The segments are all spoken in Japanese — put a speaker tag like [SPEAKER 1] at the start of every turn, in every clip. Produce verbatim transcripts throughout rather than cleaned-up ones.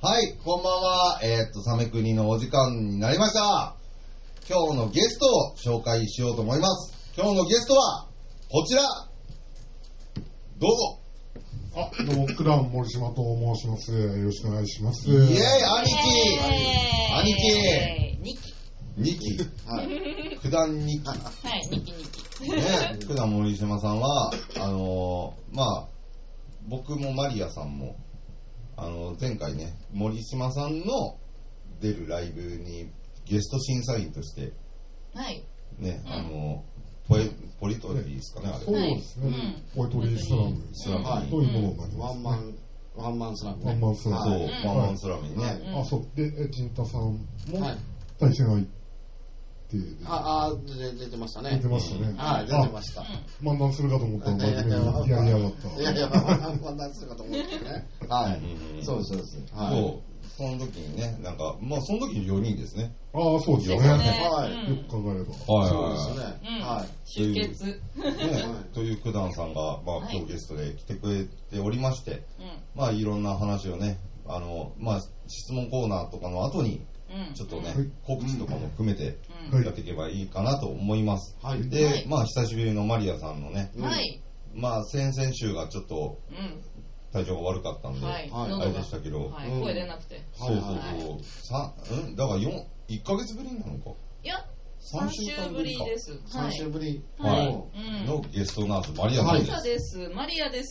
[SPEAKER 1] はい、こんばんは。えー、っと、サメクニのお時間になりました。今日のゲストを紹介しようと思います。今日のゲストは、こちら。どうぞ。
[SPEAKER 2] あ、どうも、九段森島と申します。よろしくお願いします。
[SPEAKER 1] イエーイ、兄貴兄貴
[SPEAKER 3] にき
[SPEAKER 1] にきはい。九段にきはい、
[SPEAKER 3] にきにき
[SPEAKER 1] ね、九段森島さんは、あのー、まあ、僕もマリアさんも、あの前回ね森島さんの出るライブにゲスト審査員として
[SPEAKER 3] はい
[SPEAKER 1] ね、
[SPEAKER 3] うん、
[SPEAKER 1] あのポエポリトリーですかね、あれ
[SPEAKER 2] そうですね、うん、ポエトリースラム
[SPEAKER 1] スラム、
[SPEAKER 2] はい、というものになります、ね、
[SPEAKER 4] ワンマンワンマンスラム、ね、
[SPEAKER 2] ワンマンスラム、
[SPEAKER 1] そう、
[SPEAKER 2] はい、
[SPEAKER 1] ワンマンスラムにね、
[SPEAKER 2] はい、あ、そうで陣太さんも
[SPEAKER 4] はい
[SPEAKER 2] 対戦相手
[SPEAKER 4] ああ出てましたね。
[SPEAKER 2] 出てましたね。
[SPEAKER 4] はい、出てました。
[SPEAKER 2] 漫談するかと思ったら真面目にやりやがった。
[SPEAKER 4] いやいや、漫談するかと思ってね。はい。そうです、そうです。
[SPEAKER 1] はい。その時にね、なんか、まあその時によにんですね。
[SPEAKER 2] ああ、そうですね。
[SPEAKER 4] はい。
[SPEAKER 2] よく考えれば。
[SPEAKER 1] はい。
[SPEAKER 4] そうですね。はい。
[SPEAKER 3] 集結。
[SPEAKER 1] ね、という九段さんが、まあ今日ゲストで来てくれておりまして、まあいろんな話をね、あの、まあ質問コーナーとかの後に、ちょっとね、告知とかも含めてやっていけばいいかなと思います。はい、で、はい、まあ久しぶりのマリアさんのね、はい、まあ先々週がちょっと体調が悪かったんで、はい、あれでしたけど、
[SPEAKER 3] はい、声出なくて、
[SPEAKER 1] そうそうそう、さうんだからよんいっかげつぶりなのか。
[SPEAKER 3] いや、さんしゅうぶりです。
[SPEAKER 4] さんしゅうぶり
[SPEAKER 1] のゲストナースマリアさんです。
[SPEAKER 3] マリアです。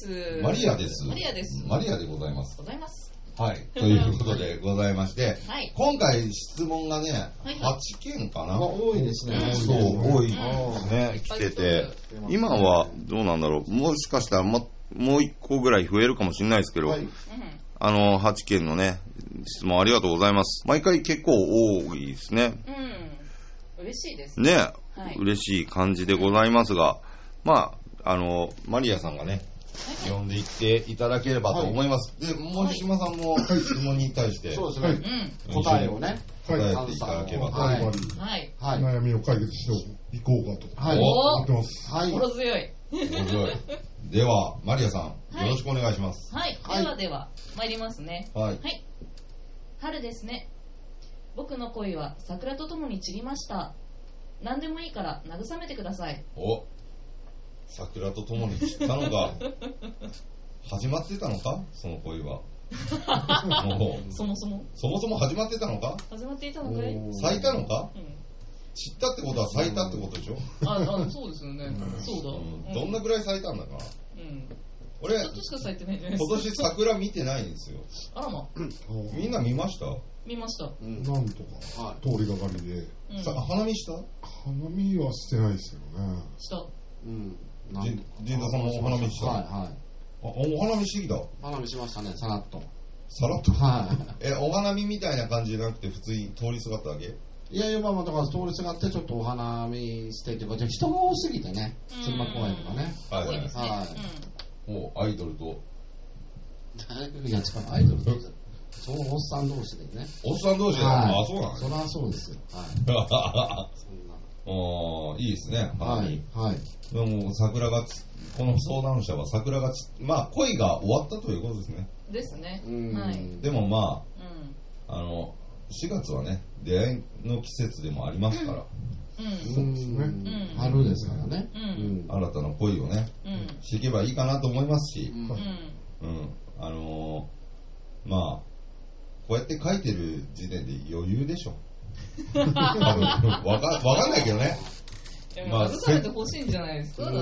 [SPEAKER 1] マリアです。
[SPEAKER 3] マリアです。
[SPEAKER 1] マリアでございます。
[SPEAKER 3] ございます。
[SPEAKER 1] はい、ということでございまして、はい、今回質問がね、はい、はちけんかな、
[SPEAKER 4] 多いですね。
[SPEAKER 1] そう、多いですね、来てて、今はどうなんだろう、もしかしたらももういっこぐらい増えるかもしれないですけど、はい、あのはちけんのね質問ありがとうございます。毎回結構多いですね。
[SPEAKER 3] うん、嬉しいですね。
[SPEAKER 1] ね、はい、嬉しい感じでございますが、まああのマリアさんがね。呼んでいっていただければと思います。はい、で、森島さんも質問に対して、
[SPEAKER 4] そうですね、答えをね、
[SPEAKER 1] 答えていただければと、
[SPEAKER 2] はいはいはい、悩みを解決していこうかと思ってます。
[SPEAKER 3] はい、心強い。
[SPEAKER 1] 心強い。では、マリアさん、はい、よろしくお願いします。
[SPEAKER 3] はい、はい、ではでは、参りますね。
[SPEAKER 1] はい。
[SPEAKER 3] はい。春ですね。僕の恋は桜とともに散りました。何でもいいから慰めてください。
[SPEAKER 1] お桜とともに散ったのか始まってたのかその恋はもう
[SPEAKER 3] そもそも
[SPEAKER 1] そもそも始まってたのか
[SPEAKER 3] 始まっていたのかい
[SPEAKER 1] 咲いたのか、うん、散ったってことは咲いたってことでしょ。
[SPEAKER 3] ああ、そうですよね、うん、そうだ、
[SPEAKER 1] うん、どんなぐらい咲いたんだかな、うん、俺
[SPEAKER 3] ちょっとしか咲いてないじゃないですか。
[SPEAKER 1] 今年桜見てないんですよ。
[SPEAKER 3] あらま、うん、
[SPEAKER 1] みんな見ました？
[SPEAKER 3] 見ました、
[SPEAKER 2] うん、なんとか、はい、通りがかりで、
[SPEAKER 1] うん、さ花見した？
[SPEAKER 2] 花見はしてないですよね。
[SPEAKER 3] した。
[SPEAKER 4] うん。
[SPEAKER 1] 陣田さんもお花見した？
[SPEAKER 4] はいはい。
[SPEAKER 1] あ、お花見してきた？
[SPEAKER 4] 花見しましたね、さらっと。
[SPEAKER 1] さらっと？
[SPEAKER 4] はい。
[SPEAKER 1] え、お花見みたいな感じじゃなくて普通に通りすがっただけ？
[SPEAKER 4] いやいや、まあまあだから通りすがってちょっとお花見してというか、じゃ人が多すぎてね、鶴間公園とかね。
[SPEAKER 1] はいはい。
[SPEAKER 4] はい。
[SPEAKER 1] もうアイドルと。
[SPEAKER 4] いや、違う、アイドルと。そう、おっさん同士でね。
[SPEAKER 1] おっさん同士で、あ、そうなんです
[SPEAKER 4] か。そりゃそうですよ。はい。そんな。
[SPEAKER 1] ああ、いいですね。
[SPEAKER 4] はい。はい。
[SPEAKER 1] でも桜がこの相談者は桜がまあ恋が終わったということですね。
[SPEAKER 3] ですね。
[SPEAKER 1] はい。でもまあ、うん、あのしがつはね出会いの季節でもありますから。
[SPEAKER 3] うん。
[SPEAKER 2] そうですね。うん、
[SPEAKER 4] 春ですからね。
[SPEAKER 3] うん。
[SPEAKER 1] 新たな恋をね、うん、していけばいいかなと思いますし、うん。うん、あのー、まあこうやって書いてる時点で余裕でしょ。多分わかわかんないけどね。
[SPEAKER 3] まあ、慰めてほしいんじゃないですか、だって。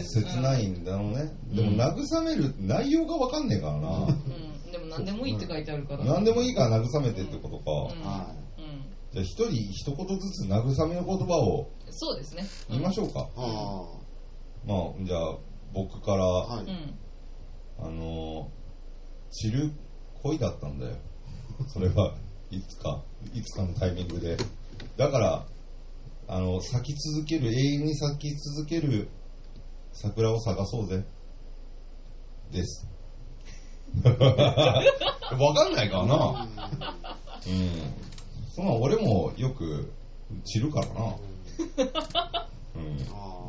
[SPEAKER 1] 切ないんだろうね。でも、慰める内容がわかんねえからな。
[SPEAKER 3] うん、でも、何でもいいって書いてあるから。
[SPEAKER 1] 何でもいいから慰めてってことか。じゃあ、一人一言ずつ慰めの言葉を。
[SPEAKER 3] そうですね。
[SPEAKER 1] 言いましょうか。まあ、じゃあ、僕から、あの、散る恋だったんだよ。それはいつか、いつかのタイミングで。だから、あの咲き続ける永遠に咲き続ける桜を探そうぜですわかんないかな。うん、そんな俺もよく散るからな、うん、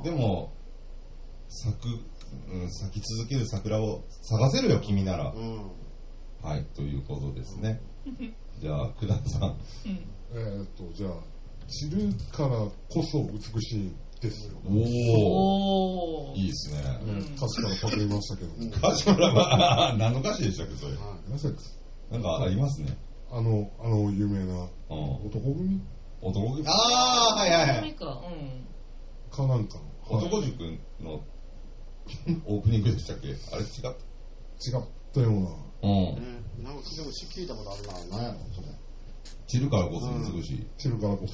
[SPEAKER 1] でも咲く、うん、咲き続ける桜を探せるよ君なら、うん、はいということですね。 じゃあ九段さん、
[SPEAKER 2] えーっとじゃあ散るからこそ美しいですよ。
[SPEAKER 1] おお、いいですね。
[SPEAKER 2] 歌詞からパクりましたけど。
[SPEAKER 1] 歌詞からは何の歌詞でしたっけそれ？
[SPEAKER 2] なん
[SPEAKER 1] かありますね。
[SPEAKER 2] あのあの有名な男組？
[SPEAKER 1] 男組？ああはいはいはい。
[SPEAKER 3] か
[SPEAKER 2] なんか
[SPEAKER 1] の男塾のオープニングでしたっけ？あれ違った？
[SPEAKER 2] 違ったような。
[SPEAKER 1] うん。
[SPEAKER 4] なんかでも聞いたことあるな。何やろそれ。
[SPEAKER 1] 散るからこそ美しい。
[SPEAKER 2] 散るからこそ。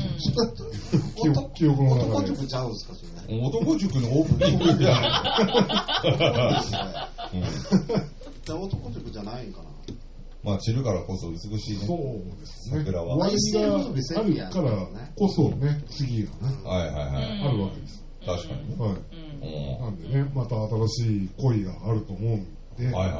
[SPEAKER 4] 記憶の中で。男塾ちゃうんですかそれ。
[SPEAKER 1] 男塾のオープニングじゃない。
[SPEAKER 4] 男塾じゃないんかな。
[SPEAKER 1] まあ散るからこそ美しいね。
[SPEAKER 2] そうですね。
[SPEAKER 1] 桜は。
[SPEAKER 2] ワインがあるからこそね、次がね。
[SPEAKER 1] はいはいはい。
[SPEAKER 2] あるわけです。
[SPEAKER 1] 確かにね。
[SPEAKER 2] はい。なんでね、また新しい恋があると思うんで。
[SPEAKER 1] はいはいはい。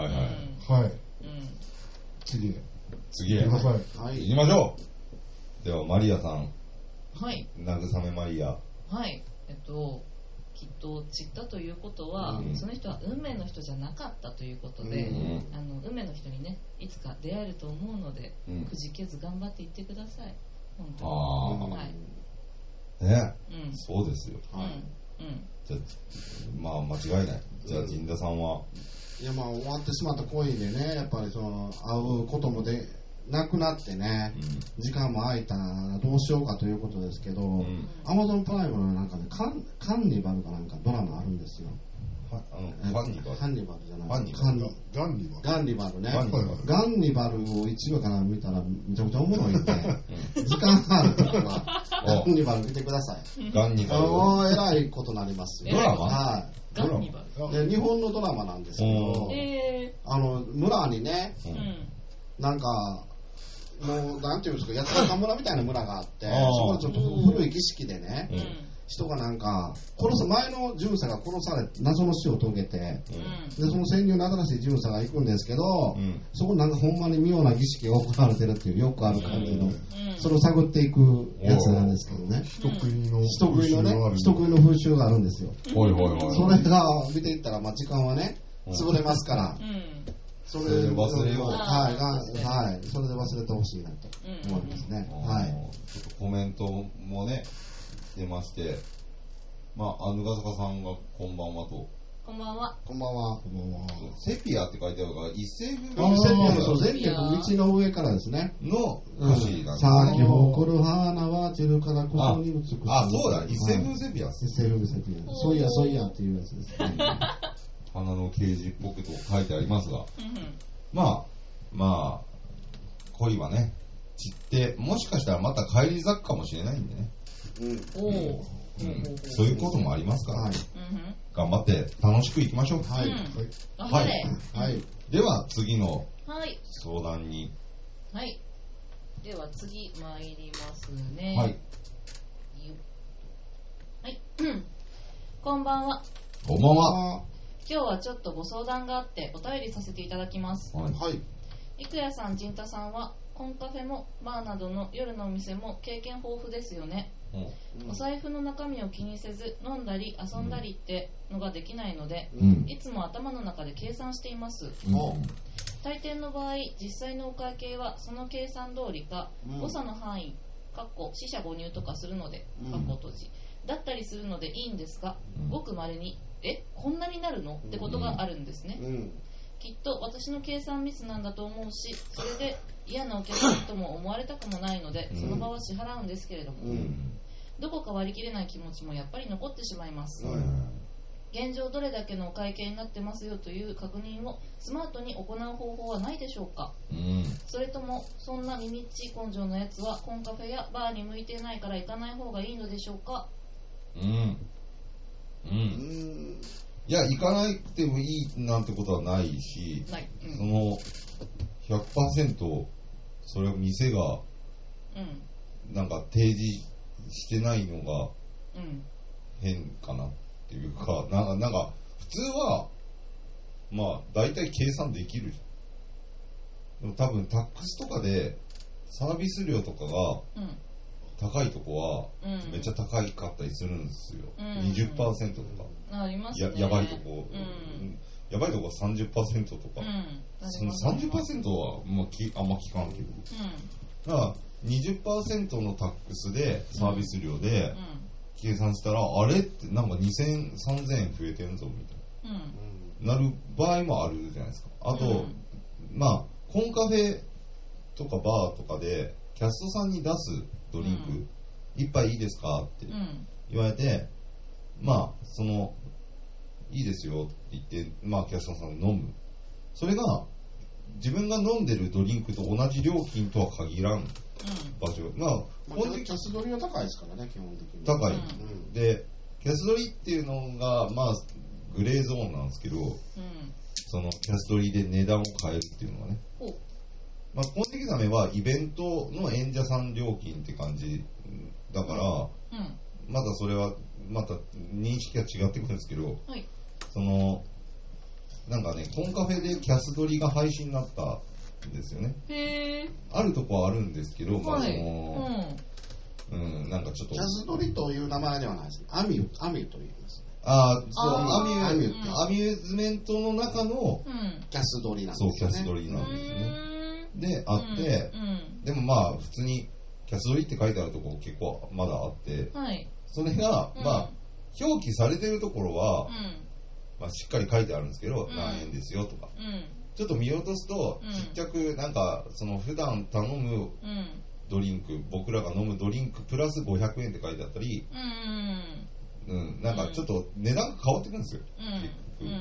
[SPEAKER 2] はい。次へ。
[SPEAKER 1] 次へ。
[SPEAKER 2] 行
[SPEAKER 1] きましょう。ではマリアさん。
[SPEAKER 3] はい。
[SPEAKER 1] 慰めマリア。
[SPEAKER 3] はい。えっと。きっと散ったということは、うん、その人は運命の人じゃなかったということで、うん、あの運命の人にねいつか出会えると思うので、うん、くじけず頑張っていってください。本当に。あ、はい、
[SPEAKER 1] ね、うん、そうですよ。
[SPEAKER 3] はい。うん。
[SPEAKER 1] じゃまあ間違いない。じゃあ陣田さんは、
[SPEAKER 4] いやまあ終わってしまった恋でねやっぱりその会うこともでなくなってね、うん、時間も空いたらどうしようかということですけど、アマゾンプライムの中でカン、カンニバルかなんかドラマあるんですよ。
[SPEAKER 1] はあのガンニバル
[SPEAKER 4] ハンニバルじゃない
[SPEAKER 1] ガンニバル
[SPEAKER 2] ガンニバル
[SPEAKER 4] ガンニバルねガンニバルを一話から見たらめちゃくちゃおもろいんで時間があるときはガンニバル見てください。
[SPEAKER 1] ガンニバル
[SPEAKER 4] おーえらいことになりますよ。
[SPEAKER 1] ドラマ？
[SPEAKER 4] はい。
[SPEAKER 3] ガンニバ
[SPEAKER 4] ルで日本のドラマなんですけど、
[SPEAKER 3] えー、
[SPEAKER 4] あの村にね、うん、なんかもうなんていうんですか八坂村みたいな村があってそこでちょっと古い儀式でね、うん、人がなんか殺す前の巡査が殺され謎の死を遂げて、うん、でその潜入の新しい巡査が行くんですけど、うん、そこになんかほんまに妙な儀式が行われてるっていうよくある感じの、うん、それを探っていくやつなんですけどね、
[SPEAKER 2] 人食いの
[SPEAKER 4] 人食いのね人食いの風習があるんですよ。
[SPEAKER 1] ほいほいほい
[SPEAKER 4] それが見ていったらまあ時間はね潰れますから、うん
[SPEAKER 1] それで忘れよう。
[SPEAKER 4] はい、はい、それで忘れてほしいなと思いますね。うん、はい。
[SPEAKER 1] ちょっとコメントもね、出まして、まあ、ぬがさかさんがこんばんはと。
[SPEAKER 3] こんばんは。
[SPEAKER 4] こんばんは。こんばんは。
[SPEAKER 1] セピアって書いてあるから、一世風
[SPEAKER 4] 靡。セピアのそう、全国道の上からですね。
[SPEAKER 1] の歌詞なんです
[SPEAKER 4] ね。咲き誇る花は散るからこそに美しい。
[SPEAKER 1] あ、そうだ、一世風セピア。
[SPEAKER 4] 一世風セピア。そういや、そういやっていうやつですね。
[SPEAKER 1] 花の啓示っぽくと書いてありますが、まあまあ恋はね散ってもしかしたらまた帰り咲くかもしれないんでね、うんうん、そういうこともありますから、はい、頑張って楽しくいきましょう。
[SPEAKER 3] はい、
[SPEAKER 1] はい、はい、では次の相談に、
[SPEAKER 3] はい、では次参りますね。
[SPEAKER 1] はい、
[SPEAKER 3] はい、こんばんは。
[SPEAKER 1] こんばんは。
[SPEAKER 3] 今日はちょっとご相談があってお便りさせていただきます。
[SPEAKER 1] はい。
[SPEAKER 3] 郁也さん、陣太さんはコンカフェもバーなどの夜のお店も経験豊富ですよね。うん、お財布の中身を気にせず飲んだり遊んだりってのができないので、うん、いつも頭の中で計算しています。うん、大抵の場合、実際のお会計はその計算通りか、うん、誤差の範囲、かっこ四捨五入とかするので、かっこ閉じだったりするのでいいんですが、うん、ごく稀にえこんなになるのってことがあるんですね。うん、きっと私の計算ミスなんだと思うし、それで嫌なお客さんとも思われたくもないので、その場は支払うんですけれども、うん、どこか割り切れない気持ちもやっぱり残ってしまいます。うん、現状どれだけのお会計になってますよという確認をスマートに行う方法はないでしょうか。うん、それともそんな耳っち根性のやつはコンカフェやバーに向いてないから行かない方がいいのでしょうか。
[SPEAKER 1] うんうん、いや行かなくてもいいなんてことはないし、
[SPEAKER 3] ない、うん、
[SPEAKER 1] その ひゃくパーセント それを店がなんか提示してないのが変かなっていうか、なんか、なんか普通はまあ大体計算できるじゃん。でも多分タックスとかでサービス料とかが、うん高いとこはめっちゃ高いかったりするんですよ、うん、にじゅっパーセント とか、
[SPEAKER 3] ありますね、
[SPEAKER 1] や, やばいとこ、 やばいとこは さんじゅっパーセント とか、うん、その さんじゅっパーセント は、まあ、きあんま聞かんけど、うん、だから にじゅっパーセント のタックスでサービス料で計算したら、うん、あれってなんかにせんえんさんぜんえん増えてんぞみたいな、うん、なる場合もあるじゃないですか。あと、うん、まあコンカフェとかバーとかでキャストさんに出すドリンク、うん、一杯いいですかって言われて、まあそのいいですよって言って、まあキャストさん飲む。それが自分が飲んでるドリンクと同じ料金とは限らん場所。うん、まあ、
[SPEAKER 4] まあ、キャス取りは高いですからね、基本的に。
[SPEAKER 1] 高い。うん、で、キャス取りっていうのが、まあ、グレーゾーンなんですけど、うん、そのキャス取りで値段を変えるっていうのはね。まあ、ポンテキザメはイベントの演者さん料金って感じだから、うん、まだそれは、また認識が違ってくるんですけど、はい、そのなんかねコンカフェでキャス取りが廃止になったんですよね。へー。あるとこはあるんですけど、まあその、うん、うん、なんかちょっと
[SPEAKER 4] キャス取りという名前ではないですね。アミュアミュと言います。
[SPEAKER 1] ああ、そうアミュアミュってアミューズメントの中の、
[SPEAKER 4] うん、キャス取りなんです
[SPEAKER 1] ね。そうキャス取りなんですね。であって、うん、でもまあ普通にキャス取りって書いてあるところ結構まだあって、はい、それが、うん、まあ表記されてるところは、うんまあ、しっかり書いてあるんですけど、うん、何円ですよとか、うん、ちょっと見落とすと、うん、ちっちゃくなんかその普段頼むドリンク、僕らが飲むドリンクプラスごひゃくえんって書いてあったり、うんうん、なんかちょっと値段が変わってくるんですよ、うん、結局、うんうん、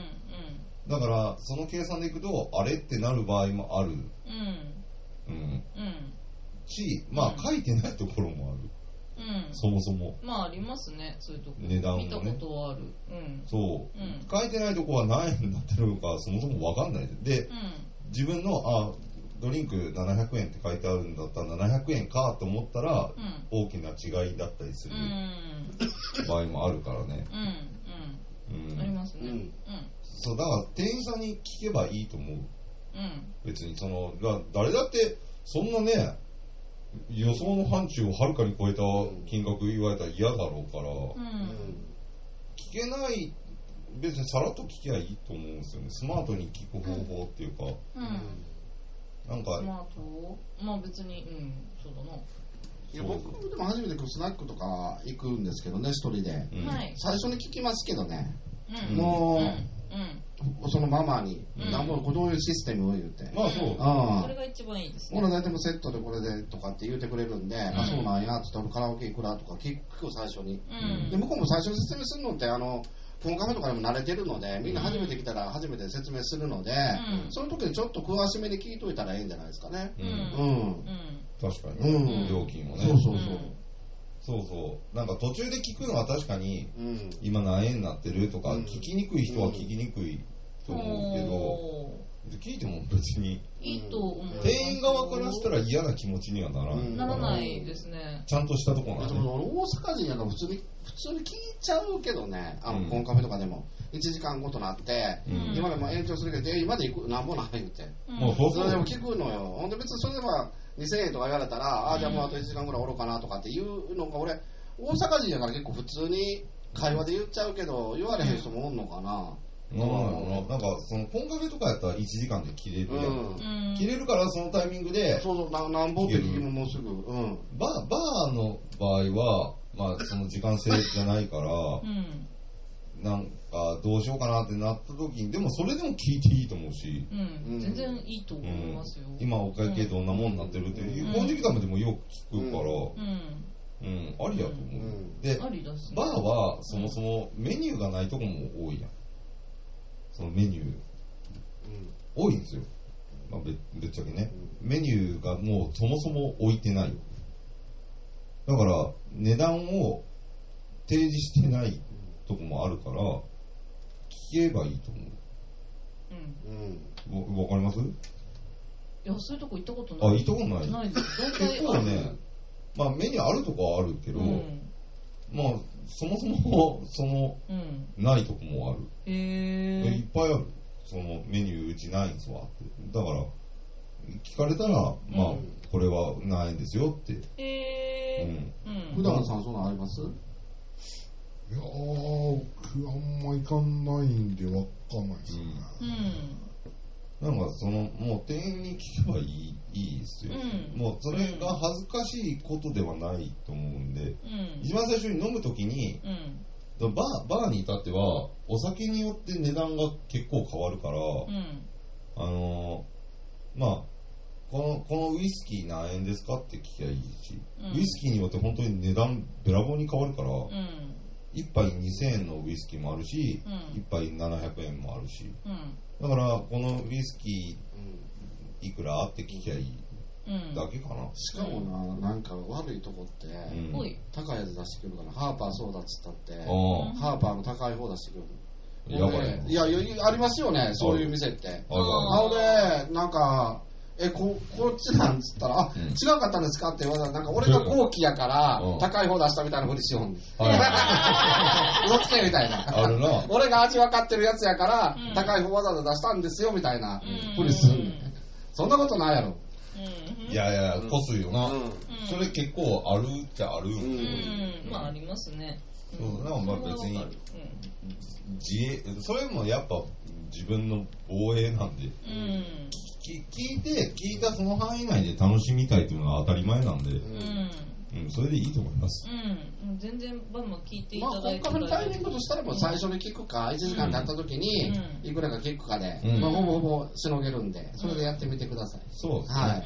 [SPEAKER 1] だからその計算でいくとあれってなる場合もある、うんうんうん、しまあ書いてないところもある、うん、そもそも
[SPEAKER 3] まあありますね、そういうとこ
[SPEAKER 1] 値段もね
[SPEAKER 3] 見たことはある、うん、
[SPEAKER 1] そう、うん、書いてないとこは何円になってるのかそもそも分かんないで、うん、自分のあドリンクななひゃくえんって書いてあるんだったらななひゃくえんかと思ったら、うん、大きな違いだったりする場合もあるからね、
[SPEAKER 3] うんうんうん、ありますね、うん、
[SPEAKER 1] そうだから店員さんに聞けばいいと思う、うん、別にその誰だってそんなね予想の範疇をはるかに超えた金額言われたら嫌だろうから、うん、聞けない別にさらっと聞けばいいと思うんですよね。スマートに聞く方法っていうか、うん、なんか
[SPEAKER 3] スマートまあ別にうんそうだな。
[SPEAKER 4] いや僕でも初めてスナックとか行くんですけどね一人で、うん、最初に聞きますけどね、うん、もう、うんうん、そのママに、うん、なんもどういうシステムを言うて、
[SPEAKER 1] まあそう、うん、
[SPEAKER 3] それが一番いいですね。
[SPEAKER 4] 俺大体もセットでこれでとかって言うてくれるんで、うん、あそうなんやって言ったらカラオケいくらとか聞く最初に、うん、で向こうも最初に説明するのってあのコンカフェとかでも慣れてるのでみんな初めて来たら初めて説明するので、うん、その時にちょっと詳しめに聞いといたらいいんじゃないですかね。うん、うん、
[SPEAKER 1] 確かに、うん、料金もね。
[SPEAKER 4] そうそうそう。
[SPEAKER 1] そうそうなんか途中で聞くのは確かに、うん、今何円になってるとか、うん、聞きにくい人は聞きにくいと思うけど、うん、聞いても別に
[SPEAKER 3] いいと思う。
[SPEAKER 1] 店員側からしたら嫌な気持ちにはならない、うん、
[SPEAKER 3] ならないですね。
[SPEAKER 1] ちゃんとしたところなんで、ね、
[SPEAKER 4] 大阪人やから普通に普通に聞いちゃうけどね、あの、うん、コンカフェとかでもいちじかんごとなって、うん、今でも延長するけど今で行くなんぼない言って、うん、もうそうそうそれでも聞くのよ。ほんで別にそれではにせんえんとか言われたら、あじゃあもうあといちじかんぐらいおろうかなとかっていうのが俺大阪人やから結構普通に会話で言っちゃうけど言われへん人もおんのかな、
[SPEAKER 1] うん、なんかそのコンカフェとかやったらいちじかんで切れるやん、うん、切れるからそのタイミングで
[SPEAKER 4] そうそうななんぼって聞きももうすぐ、うん、
[SPEAKER 1] バー、バーの場合はまあその時間制じゃないから、うん、なんかどうしようかなってなった時にでもそれでも聞いていいと思うし、
[SPEAKER 3] うん、全然いいと思いますよ、
[SPEAKER 1] うん、今お会計どんなもんになってるっていうこの時間でもよく聞くから、うんうん、ありやと思う、うん、で、ね、バーはそもそもメニューがないとこも多いやん。そのメニュー、うん、多いんですよ、まあ、べ, べっちゃけね、うん、メニューがもうそもそも置いてない。だから値段を提示してないとこもあるから聞けばいいと思う。うん、わ、わかります？い
[SPEAKER 3] やそういうとこ行ったことない。
[SPEAKER 1] あ、行ったことない。
[SPEAKER 3] ないです。
[SPEAKER 1] 結構ね、まあメニューあるとこはあるけど、うん、まあそもそもその、うん、ないとこもある。へー。いっぱいある。そのメニューうちないんですわって。だから聞かれたら、うん、まあこれは何円ですよって。
[SPEAKER 3] へー。
[SPEAKER 4] うん。普段さんそんなのあります？
[SPEAKER 2] いやー、僕あんま行かないんでわかんないですよね。
[SPEAKER 3] うん。
[SPEAKER 1] なんかその、もう店員に聞けばいい、いいですよ、うん。もうそれが恥ずかしいことではないと思うんで、うん、一番最初に飲むときに、うん、バー、バーに至っては、お酒によって値段が結構変わるから、うん、あのー、まあ、この、このウイスキー何円ですかって聞きゃいいし、うん、ウイスキーによって本当に値段べらぼうに変わるから、うん、いっぱいにせんえんのウイスキーもあるし、うん、いっぱいななひゃくえんもあるし、うん、だからこのウイスキーいくらって聞きゃいいだけかな。
[SPEAKER 4] しかもな、なんか悪いとこって、うん、高いやつ出してくるから、ハーパーソーダっつったって、うん、ハーパーの高い方出してくる。やばい。いや、いやありますよね、そういう店って。なので、なんか、え、こ、こっちなんつったら、あ、うん、違うかったんですかって言われたら、なんか俺が後期やから、高い方出したみたいなふりしようん。嘘つけみたいな。
[SPEAKER 1] あるな。
[SPEAKER 4] 俺が味分かってるやつやから、うん、高い方わざわざ出したんですよみたいなふりする、うん。そんなことないやろ。
[SPEAKER 1] いやいや、こすよな、うん。それ結構あるっちゃあるんですよ。
[SPEAKER 3] うん、まあありますね。
[SPEAKER 1] そう、なんかまあ別に、自衛、それもやっぱ自分の防衛なんで。うん聞いて、聞いたその範囲内で楽しみたいっていうのは当たり前なんで、うん、うん、それでいいと思います。
[SPEAKER 3] うん、全然バンバン聞いていただいて、
[SPEAKER 4] まあ、タイミングとしたらもう最初に聞くか、いちじかん経った時にいくらか聞くかで、うんまあ、ほぼほぼしのげるんで、それでやってみてください。
[SPEAKER 1] そうですね。はい。うん。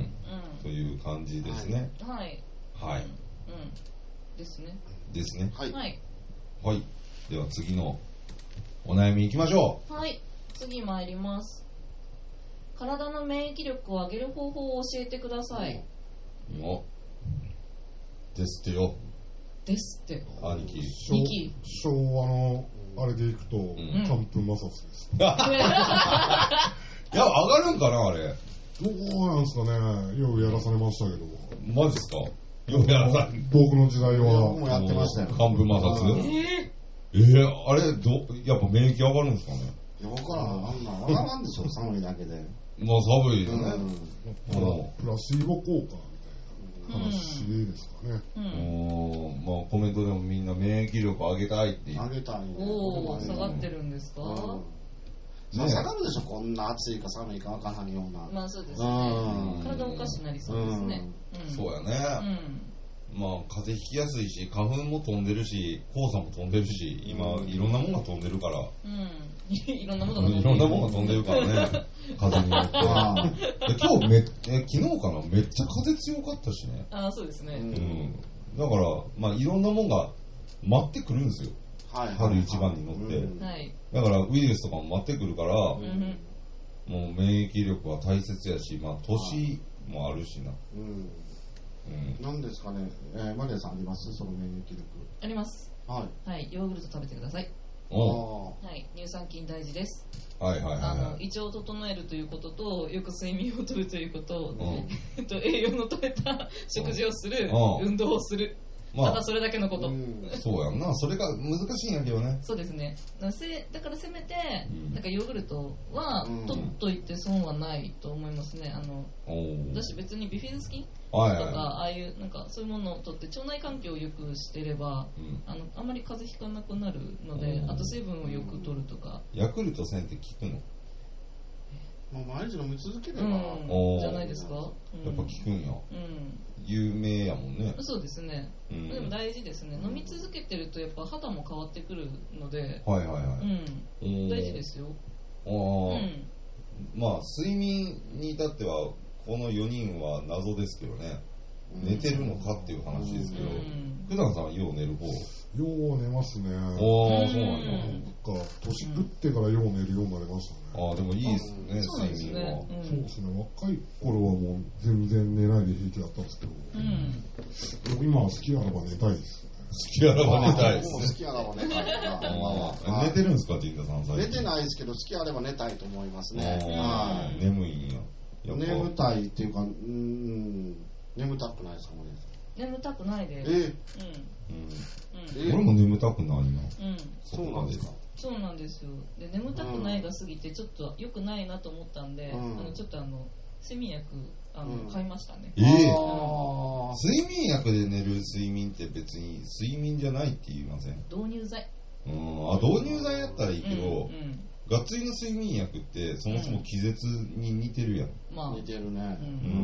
[SPEAKER 1] という感じですね。
[SPEAKER 3] はい。
[SPEAKER 1] はい。うん。
[SPEAKER 3] ですね。
[SPEAKER 1] ですね。
[SPEAKER 3] はい。はい。
[SPEAKER 1] はい。では次のお悩みいきましょ
[SPEAKER 3] う。はい。次参ります。体の免疫力を上げる方法を教えてください。
[SPEAKER 1] おですってよ。
[SPEAKER 3] ですって。
[SPEAKER 1] 兄貴。
[SPEAKER 3] 兄貴。
[SPEAKER 2] 昭和のあれでいくと、寒風摩擦です。
[SPEAKER 1] いや、上がるんかな、あれ。
[SPEAKER 2] どうなんですかね。よくやらされましたけど。
[SPEAKER 1] マジっすか。よくやらされ
[SPEAKER 2] 僕の時代は。
[SPEAKER 4] 僕もやってましたよ。
[SPEAKER 1] 寒風摩擦。えー、えー、あれ、ど、やっぱ免疫上がるんですかね。
[SPEAKER 4] いや、わからん。あんな、わからんでしょ、寒いだけで。
[SPEAKER 1] まあ寒いよね、
[SPEAKER 2] うん、プラシーボ効果みたいな話ですかね、
[SPEAKER 1] うんうん、まあコメントでもみんな免疫力上げたいって
[SPEAKER 4] 上げたい、ね、
[SPEAKER 3] おお下がってるんですか、うん
[SPEAKER 4] まあ、下がるでしょこんな暑いか寒いかわからんような
[SPEAKER 3] まあそうですね体おかしになりそうですね、
[SPEAKER 1] うん、そうやね、うん、まあ風邪ひきやすいし花粉も飛んでるし黄砂も飛んでるし今いろんなものが飛んでるから、
[SPEAKER 3] うんいろんなものが
[SPEAKER 1] いろんなものが飛んでるからね風によって今日めえ昨日かなめっちゃ風強かったしね
[SPEAKER 3] ああそうですね、うん、
[SPEAKER 1] だからまあいろんなものが待ってくるんですよ、はいはい、春一番に乗って、うん、だからウイルスとかも待ってくるから、うん、もう免疫力は大切やしまあ年もあるしな、うん
[SPEAKER 4] うん、何ですかね、えー、マリアさんありますその免疫力
[SPEAKER 3] ありますはい、はい、ヨーグルト食べてくださいはい、乳酸菌大事です。
[SPEAKER 1] はいはいはい、はい、あの
[SPEAKER 3] 胃腸を整えるということとよく睡眠をとるということ、えっと栄養の取れた食事をする、運動をする。まあ、ただそれだけのこと、うん、
[SPEAKER 1] そうやんなそれが難しいんやけどね
[SPEAKER 3] そうですねだからせめて、うん、なんかヨーグルトは取っといて損はないと思いますねあの私別にビフィズス菌とか、はいはいはい、ああいうなんかそういうものを取って腸内環境を良くしてれば、うん、あのあんまり風邪ひかなくなるのであと水分をよく取るとか
[SPEAKER 1] ヤクルトせんって効くの
[SPEAKER 4] もう毎日飲み続ければ、
[SPEAKER 3] うん、じゃないですか、うん、や
[SPEAKER 1] っぱ効くんや、うん、有名やもんね
[SPEAKER 3] そうですね、うん、でも大事ですね飲み続けてるとやっぱ肌も変わってくるので
[SPEAKER 1] はいはいはい、
[SPEAKER 3] うん、大事ですよ
[SPEAKER 1] あ、うん、まあ睡眠に至ってはこのよにんは謎ですけどね、うん、寝てるのかっていう話ですけど、うん、普段さんはよう寝る方
[SPEAKER 2] よう寝ますね。ああ、
[SPEAKER 1] そうなんや。
[SPEAKER 2] なんか、年食ってからよう寝るようになりましたね。
[SPEAKER 1] ああ、でもいいですね、睡眠は。
[SPEAKER 2] そうですね、若い頃はもう全然寝ないで平気だったんですけど、うん、今は好きあらば寝たいです。
[SPEAKER 1] 好きあらば寝たいです。
[SPEAKER 4] 好きあらば寝たい。
[SPEAKER 1] 寝てるんですか、ティンダさん最近。
[SPEAKER 4] 寝てないですけど、好きあれば寝たいと思いますね。
[SPEAKER 1] 眠いんや。
[SPEAKER 4] 眠たいっていうか、うん、眠たくないですか、
[SPEAKER 3] 眠たくないです。
[SPEAKER 4] え
[SPEAKER 1] うん、俺も眠たくないな、うん、
[SPEAKER 4] そうなんですか
[SPEAKER 3] そうなんですよで眠たくないが過ぎてちょっと良くないなと思ったんで、うん、あのちょっとあの睡眠薬あの、うん、買いましたね
[SPEAKER 1] ええー、 睡眠薬で寝る睡眠って別に睡眠じゃないって言いません？
[SPEAKER 3] 導入剤。
[SPEAKER 1] うん、あ、導入剤やったらいいけど、うんうん、がっつりの睡眠薬ってそもそも気絶に似てるやん。
[SPEAKER 4] まあ、似てるね。
[SPEAKER 1] うん、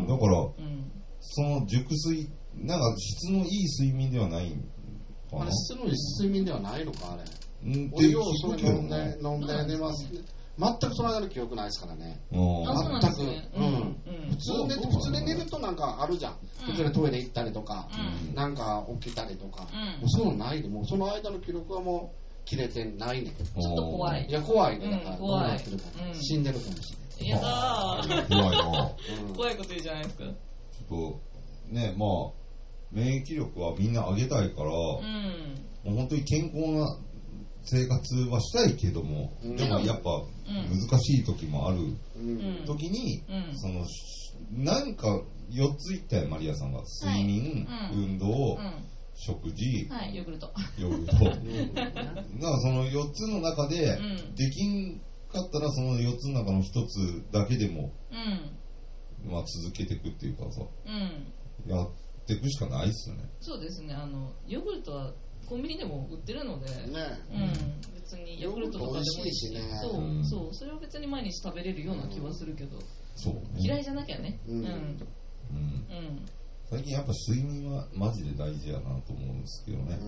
[SPEAKER 1] だから、うん、その熟睡、なんか質のいい睡眠ではないんかな。
[SPEAKER 4] 質のいい睡眠ではないのか、あれ。
[SPEAKER 1] うん、
[SPEAKER 4] 俺ようそれ飲んで、飲んで寝ます。全くその間の記憶ないですからね。全く。うん。普通で、普通で寝るとなんかあるじゃん。普通でトイレ行ったりとか、なんか起きたりとか。もうそういうのないで、もうその間の記録はもう切れてないね。
[SPEAKER 3] ちょっと怖い。
[SPEAKER 4] いや、怖いね。だから、どうなってるか。死んでるかもしれない。
[SPEAKER 3] いやだー。
[SPEAKER 1] 怖いな。
[SPEAKER 3] 怖いこと言うじゃないですか。
[SPEAKER 1] ちょっと、ね、まあ、免疫力はみんな上げたいから、もう本当に健康な生活はしたいけども、うん、でもやっぱ難しい時もある時に、うんうん、そのなんかよっつ言ったよマリアさんが睡眠、はい、運動、食事、
[SPEAKER 3] はい、ヨーグルト
[SPEAKER 1] ヨーグルトなんかそのよっつの中で、できんかったらそのよっつの中のひとつだけでも、まあ、続けていくっていうかさ、やっていくしかないっすよね。
[SPEAKER 3] そうですね、あのヨーグルトはコンビニでも売ってるので、ね、うん、別にヤクルトとかでもいいし、
[SPEAKER 4] ね、
[SPEAKER 3] そう、うん、そう、それは別に毎日食べれるような気はするけど、
[SPEAKER 1] そう、ね、
[SPEAKER 3] 嫌いじゃなきゃね。うん。うん。うん、
[SPEAKER 1] 最近やっぱ睡眠はマジで大事やなと思うんですけどね。うん。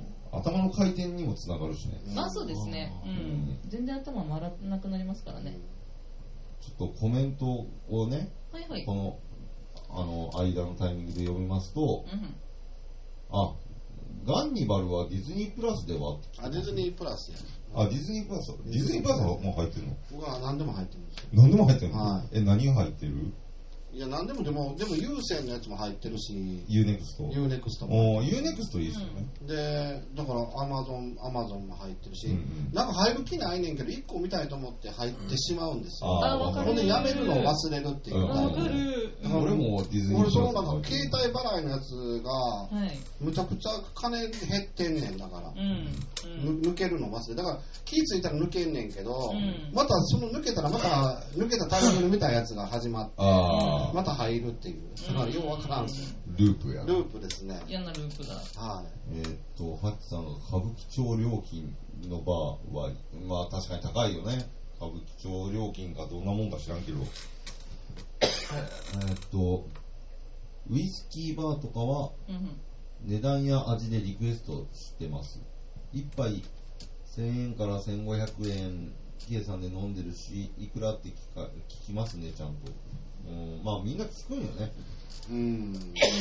[SPEAKER 1] 頭の回転にもつながるしね。
[SPEAKER 3] まあそうですね。うん。うん、全然頭回らなくなりますからね。
[SPEAKER 1] ちょっとコメントをね、
[SPEAKER 3] はいはい、
[SPEAKER 1] このあの間のタイミングで読みますと、うん、あ。ガンニバルはディズニープラスでは？
[SPEAKER 4] あ、ディズニープラスや。
[SPEAKER 1] あ、ディズニープラス。ディズニープラスはもう入ってるの？
[SPEAKER 4] 僕は何でも入ってるんですよ。
[SPEAKER 1] 何でも入ってるの？
[SPEAKER 4] はい。
[SPEAKER 1] え、何が入ってる？
[SPEAKER 4] いや、何でもでも、でも有線のやつも入ってるし。
[SPEAKER 1] ユーネクスト。
[SPEAKER 4] ユーネクストも。
[SPEAKER 1] おー、ユーネクストいいですよね。
[SPEAKER 4] うん、で、だからアマゾン、アマゾンも入ってるし、うんうん、なんか入る気ないねんけど、いっこ見たいと思って入ってしまうんですよ。
[SPEAKER 3] あ、わかる。
[SPEAKER 4] ほんでやめるのを忘れるっていうか。
[SPEAKER 3] わかる。
[SPEAKER 1] 俺もディズニープラス。
[SPEAKER 4] 俺そのなんか携帯払いのやつが、はい、むちゃくちゃ金減ってんねんだから、うんうん、抜けるの忘れだから気ぃついたら抜けんねんけど、うん、またその抜けたらまた抜けたタイミングみたいなやつが始まってまた入るっていう、だからようわからんすよ。
[SPEAKER 1] ループや。
[SPEAKER 4] ループですね。
[SPEAKER 3] 嫌なループだ。
[SPEAKER 4] はい。
[SPEAKER 1] えー、っとハッチさんが歌舞伎町料金のバーはまあ確かに高いよね。歌舞伎町料金がどんなもんか知らんけど。えー、っとウイスキーバーとかは値段や味でリクエストしてます。一杯せんえんからせんごひゃくえん計算で飲んでるし、いくらって聞か聞きますね、ちゃんと。うん、まあみんな聞くんよね。うん。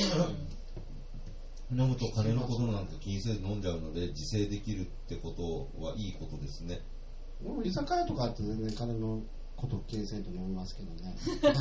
[SPEAKER 1] 飲むと金のことなんか気にせず飲んじゃうので自制できるってことはいいことですね。
[SPEAKER 4] 俺居酒屋とかって全然金のこと気にせんと飲みますけどね。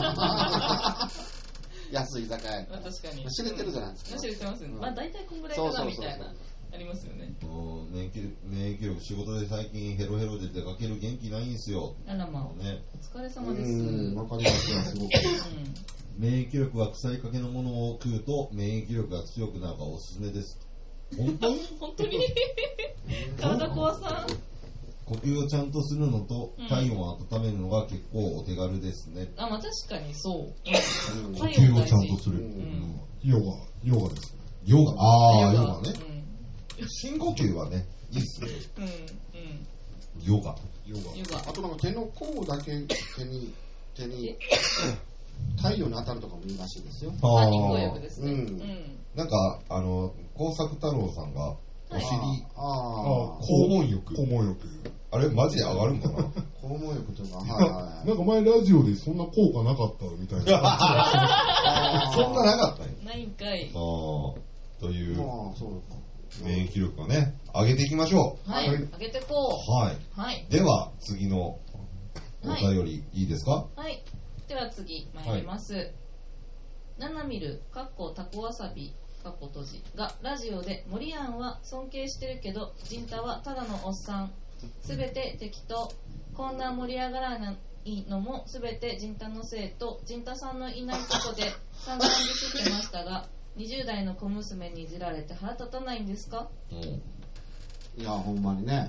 [SPEAKER 4] 安い居酒屋、
[SPEAKER 3] まあ、確かに
[SPEAKER 4] 知れてるじゃないですか。
[SPEAKER 3] 知れてますね、うん、まあ大体こんぐらいかなみたいなありますよね。
[SPEAKER 1] 免疫力、免疫力仕事で最近ヘロヘロで出かける元気ないんですよ。
[SPEAKER 3] あらまあ、ね、お疲れ様です。
[SPEAKER 4] わかりますよ、すごく。
[SPEAKER 1] 免疫力は腐りかけのものを食うと免疫力が強くなるからおすすめです。本当に？
[SPEAKER 3] 本当に？体壊さん。
[SPEAKER 1] 呼吸をちゃんとするのと体温を温めるのが結構お手軽ですね。
[SPEAKER 3] うん、あ、まあ確かにそう。
[SPEAKER 1] うん、呼吸をちゃんとする。うん、
[SPEAKER 2] ヨガ、ヨガですね。
[SPEAKER 1] ヨガ、ああ、ヨガね。うん、深呼吸はね、いいっすね。うん、うん。ヨガ。
[SPEAKER 4] ヨガ。あとなんか手の甲だけ手に、手に、太陽に当たるとかもいいらしいですよ。
[SPEAKER 3] ああ、日光浴ですね。うん。
[SPEAKER 1] なんか、あの、工作太郎さんが、お尻、
[SPEAKER 2] ああ、肛門浴。肛門浴。
[SPEAKER 1] あれ、マジで上がるんかな？
[SPEAKER 4] 肛門浴とか、はい。
[SPEAKER 2] なんか前ラジオでそんな効果なかったみたいな。
[SPEAKER 1] そんななかったね。
[SPEAKER 3] ないんかい。
[SPEAKER 1] ああ、という、免疫力をね、上げていきましょ
[SPEAKER 3] う。はい、上げていこ
[SPEAKER 1] う。はい。はい。では、次のお便り、いいですか？
[SPEAKER 3] はい。では次、参ります。ナナミル、かっこタコわさび。かっこ閉じがラジオで森庵は尊敬してるけどジンタはただのおっさんすべて適当こんな盛り上がらないのもすべてジンタのせいとジンタさんのいないとこで散々ディスってましたがにじゅう代の小娘にいじられて腹立たないんですか？
[SPEAKER 4] うん、いやほんまにね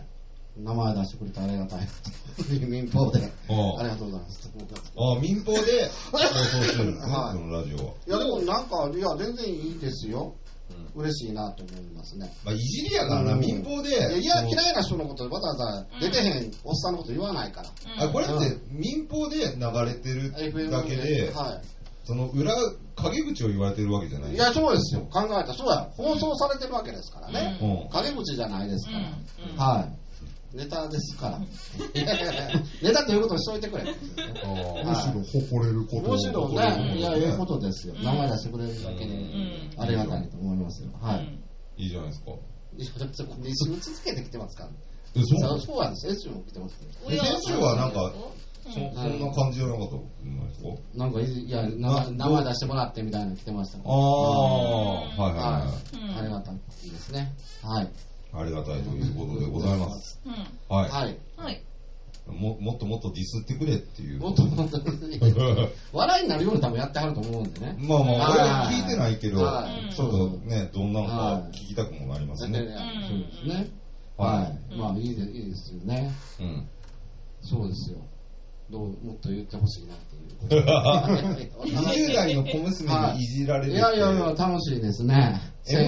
[SPEAKER 4] 名前出してくれてありがたい。民放で。ありがとうございます。
[SPEAKER 1] あ、民放で放送してるんですね、はい、このラジオは。
[SPEAKER 4] いや、でもなんか、いや、全然いいですよ。うん、嬉しいなと思いますね。
[SPEAKER 1] まあ、いじりやからな、うん、民放で。
[SPEAKER 4] いや、嫌いな人のことわざわざ出てへんおっさんのこと言わないから。
[SPEAKER 1] うん、あ、これって民放で流れてるだけで、はい、その裏、陰口を言われてるわけじゃない。
[SPEAKER 4] いや、そうですよ。考えたら、そうや。放送されてるわけですからね。うん、陰口じゃないですから。うんうん、はい。ネタですから。ネタということをしといてくれ。むし
[SPEAKER 2] ろ誇れること。
[SPEAKER 4] むしろね、いや、いうことですよ。名前出してくれるだけでありがたいと思いますよ。はい。
[SPEAKER 1] いいじゃないですか。
[SPEAKER 4] に週続けてきてますから。
[SPEAKER 1] そう
[SPEAKER 4] そうなんです。エスシュも来てますけ
[SPEAKER 1] ど。エスシュはなんか、そんな感じじゃなかったの
[SPEAKER 4] なんか、いや、名前出してもらってみたいなの来てました。
[SPEAKER 1] ああ、はいはいはい。
[SPEAKER 4] ありがたいですね。はい。
[SPEAKER 1] ありがたいということでございます。
[SPEAKER 3] うん、
[SPEAKER 1] はい。
[SPEAKER 3] はい。はい。
[SPEAKER 1] ももっともっとディスってくれっていう。
[SPEAKER 4] もっともっと。笑いになるように多分やってはると思うんでね。
[SPEAKER 1] まあまあ、俺は聞いてないけど、ちょっとね、どんなのか聞きたくもなりますね。
[SPEAKER 4] そうですね。はい。まあ、いいでいいですよね。うん。そうですよ。どうもっと言ってほしいなっていう。
[SPEAKER 1] にじゅう代の小娘にいじられる。
[SPEAKER 4] いやいやいや、楽しいですね。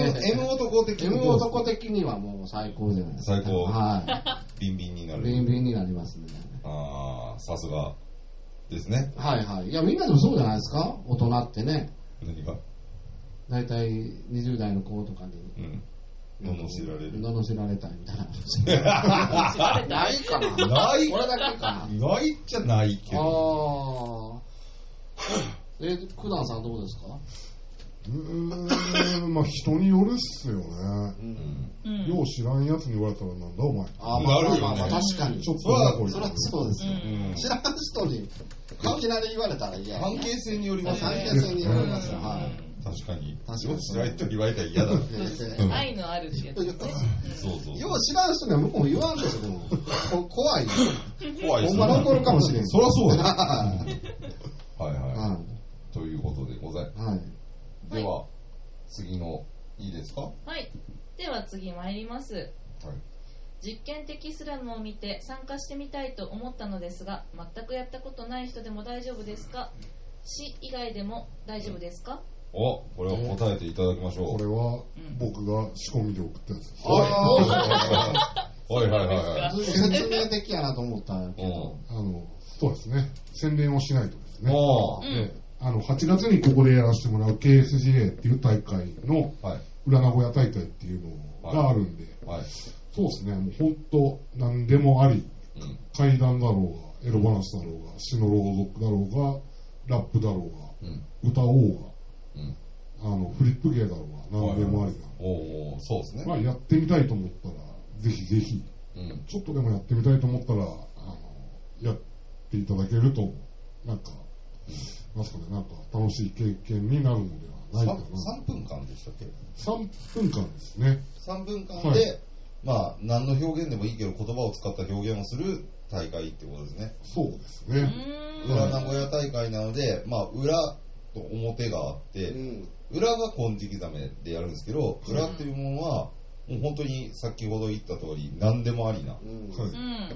[SPEAKER 1] M 男的
[SPEAKER 4] に M 男的にはもう最高じゃないですか。
[SPEAKER 1] 最高。
[SPEAKER 4] はい。
[SPEAKER 1] ビンビンになる。
[SPEAKER 4] ビンビンになりますね。
[SPEAKER 1] ああ、さすがですね。
[SPEAKER 4] はいはい。いや、みんなでもそうじゃないですか、大人ってね。
[SPEAKER 1] 何が？
[SPEAKER 4] 大体にじゅう代の子とかに。うん。
[SPEAKER 1] 罵られる。
[SPEAKER 4] 罵られたいみたいな。ないかな。
[SPEAKER 1] ない。
[SPEAKER 4] これだけかな。
[SPEAKER 1] ないじゃないけど。
[SPEAKER 4] ああ。え、九段さんどうですか？
[SPEAKER 2] うーん、まあ人によるっすよね。うん。よう知らんやつに言われたらなんだお前。
[SPEAKER 4] ああ、まあまあまあ、まあ、確かに。
[SPEAKER 2] ちょっとは
[SPEAKER 4] それはそうですよ。知らん人にいきなり言われたら嫌や。
[SPEAKER 1] 関係性によります
[SPEAKER 4] ね。関係性によりますよ。はい。
[SPEAKER 1] 確かに。
[SPEAKER 4] 確かに。
[SPEAKER 1] 知らん人に言われたら嫌だ。
[SPEAKER 3] 愛のあるってやつね。
[SPEAKER 1] そうそう。
[SPEAKER 4] よう知らん人には向こうも言わんでしょ、でも。怖い。
[SPEAKER 1] 怖い。
[SPEAKER 4] ほんま残るかもしれん。
[SPEAKER 1] そりゃそうだ。はいはい。ということでございます。では、次の、いいですか？
[SPEAKER 3] はい。では次参ります。はい。実験的スラムを見て参加してみたいと思ったのですが、全くやったことない人でも大丈夫ですか？死以外でも大丈夫ですか？
[SPEAKER 1] お、これは答えていただきましょう。
[SPEAKER 2] これは僕が仕込みで送ったやつです。
[SPEAKER 1] はいはいはいはい。
[SPEAKER 4] 説明的やなと思ったけど、
[SPEAKER 2] あのそうですね。宣伝をしないとですね。あのはちがつにここでやらせてもらう ケーエスジェー っていう大会の裏名古屋大会っていうのがあるんで、はいはい、そうですね。もう本当何でもあり、うん、怪談だろうがエロ話だろうが詩の朗読だろうがラップだろうが、うん、歌おうが、うん、あのフリップ芸だろうが何でもありな、
[SPEAKER 1] はいはい、おおそうですね。
[SPEAKER 2] まあやってみたいと思ったらぜひぜひ、うん、ちょっとでもやってみたいと思ったらあのやっていただけるとなんか、うんますかね、なんか楽しい経験になるのではないかな。
[SPEAKER 1] さんぷんかんでしたっけ？
[SPEAKER 2] さんぷんかんですね。
[SPEAKER 1] さんぷんかんで、はい、まあ何の表現でもいいけど言葉を使った表現をする大会ってことですね。
[SPEAKER 2] そうですね。
[SPEAKER 1] 裏名古屋大会なので、まあ裏と表があって、うん、裏が金色ザメでやるんですけど、うん、裏っていうものはもう本当に先ほど言った通り何でもありな、うんはい、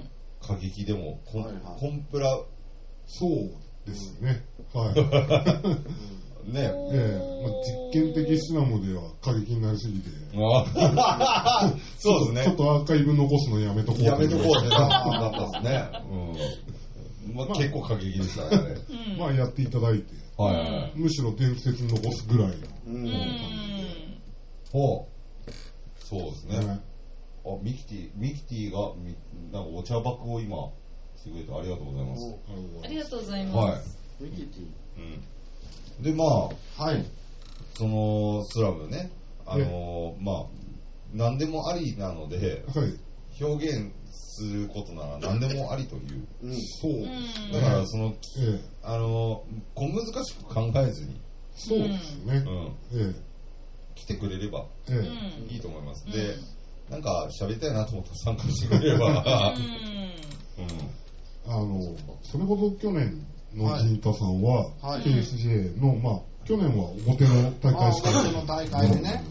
[SPEAKER 1] 過激でもコン、はいはい、コンプラ
[SPEAKER 2] そうですね。はい。ねえ、えまあ、実験的スラムでは過激になりすぎて。
[SPEAKER 1] そうですね。
[SPEAKER 2] ちょっとアーカイブ残すのやめとこう。
[SPEAKER 1] やめとこうってなったですね。うん。まあ、結構過激でしたね。
[SPEAKER 2] まあやっていただいて、はいはいはい、むしろ伝説に残すぐらいの。うん。
[SPEAKER 1] ほう。そうですね。ねあ、ミキティ、ミキティがなんかお茶箱を今。してくれてありがとうございます。
[SPEAKER 3] ありがとうございます。
[SPEAKER 1] はい。うん。でまあ、はい。そのスラムね、あのー、まあ何でもありなので、はい、表現することなら何でもありという。うん、そう。だからその、ええ、あの小難しく考えずに。
[SPEAKER 2] そうですね。うん。ええ、
[SPEAKER 1] 来てくれれば、ええ、いいと思います。うん、で、なんか喋りたいなと思ったら参加してくれれば。うん。
[SPEAKER 2] うんあのそれほど去年の陣太さんは、はい、ケーエスジェー の、まあ、去年は表の大会しか
[SPEAKER 4] 表の大会でね、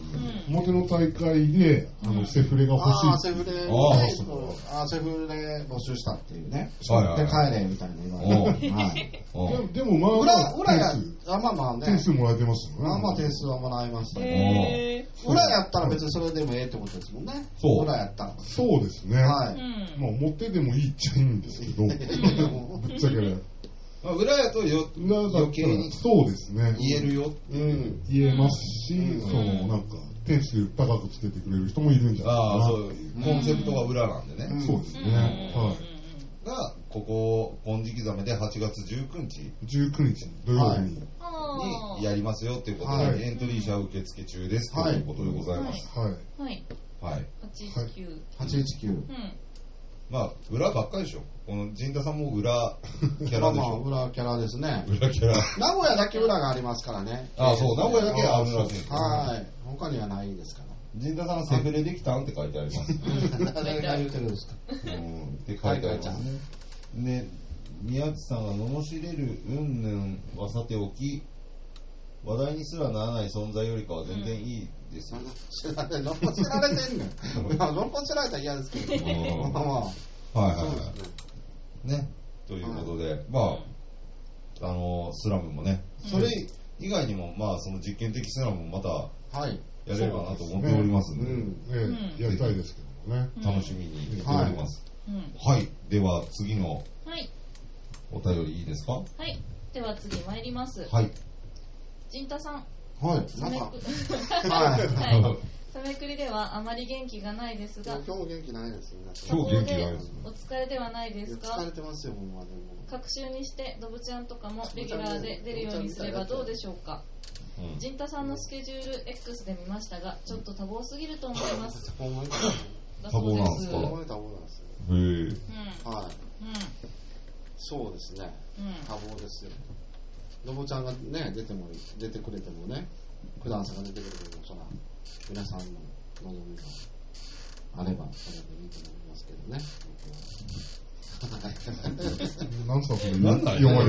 [SPEAKER 2] 表の大会で、あの、セフレが欲しい。
[SPEAKER 4] ああ、セフレで、ああ、セフレ募集したっていうね。で、帰れ、みたいな言われて。はい。
[SPEAKER 2] でも、まあ、
[SPEAKER 4] 裏、裏や、あ、まあまあね。
[SPEAKER 2] 点数もらえてますよね。
[SPEAKER 4] まあまあ点数はもらいましたね。裏やったら別にそれでもええってことですもんね。そう。裏やったら。
[SPEAKER 2] そうですね。はい。まあ、表でもいいっちゃいいんですけど、ぶっちゃけね。
[SPEAKER 1] まあ、裏やとよ余計に
[SPEAKER 2] そうですね
[SPEAKER 1] 言えるよ、
[SPEAKER 2] うん、言えますし、うん、そのなんか点数高くつけてくれる人もいるんじゃないかな。ああ、そう
[SPEAKER 1] コンセプトが裏なんでね、
[SPEAKER 2] うん、そうですね、うん、はい。
[SPEAKER 1] がここ金色ざめではちがつじゅうくにち
[SPEAKER 2] じゅうくにち土曜日に、
[SPEAKER 1] はい、にやりますよっていうことで、はい、エントリー者受付中ですということでございます。
[SPEAKER 3] はいはいはい。はちいちきゅう
[SPEAKER 4] はちいちきゅう。
[SPEAKER 1] まあ、裏ばっかりでしょ。この陣田さんも裏キャラでしょ。
[SPEAKER 4] まあまあ、裏キャラですね。
[SPEAKER 1] 裏キャラ。
[SPEAKER 4] 名古屋だけ裏がありますからね。
[SPEAKER 1] ああ、そう、名古屋だけあるらしいです。
[SPEAKER 4] はい。他にはないですから。
[SPEAKER 1] 陣田さんはセフレできたんって書いてあります。
[SPEAKER 4] 誰が言ってるんですか。
[SPEAKER 1] うん、って書いてありますね。で、宮地さんが罵れるうんぬんはさておき、話題にすらならない存在よりかは全然いいですよ。
[SPEAKER 4] 知られ、のっぽつられてんのよ。のっぽつられたら嫌ですけど。まあまあ。
[SPEAKER 1] はいはいはい。ね。ということで、はい、まあ、あの、スラムもね、それ以外にも、まあ、その実験的スラムもまた、やれればなと思っておりますので、
[SPEAKER 2] ねうんええ、やりたいですけどね。
[SPEAKER 1] 楽しみにしております。はい、はい。では、次のお便りいいですか？
[SPEAKER 3] はい。では次参ります。
[SPEAKER 1] はい。
[SPEAKER 3] 陣田さん。
[SPEAKER 4] はい。
[SPEAKER 3] なんか。はい。はいサメクリではあまり元気がないですが、
[SPEAKER 4] 今日も元気ないですよね。
[SPEAKER 1] 今日元気ないです。
[SPEAKER 3] お疲れではないですか？
[SPEAKER 4] 疲れてますよ、ほんまでも。
[SPEAKER 3] 隔週にしてドブちゃんとかもレギュラーで出るようにすればどうでしょうか？陣田さんのスケジュール X で見ましたが、ちょっと多忙すぎると思います。
[SPEAKER 1] 多忙なんですか？
[SPEAKER 4] 多忙なんですよ。
[SPEAKER 1] へえ。はい。
[SPEAKER 4] うん。そうですね。多忙ですよ。ドブちゃんがね出ても出てくれてもね、九段さんが出てくれてもそら。皆さんの望みがあればそれでいいと思いますけどね。
[SPEAKER 2] なんすかそれ
[SPEAKER 3] 弱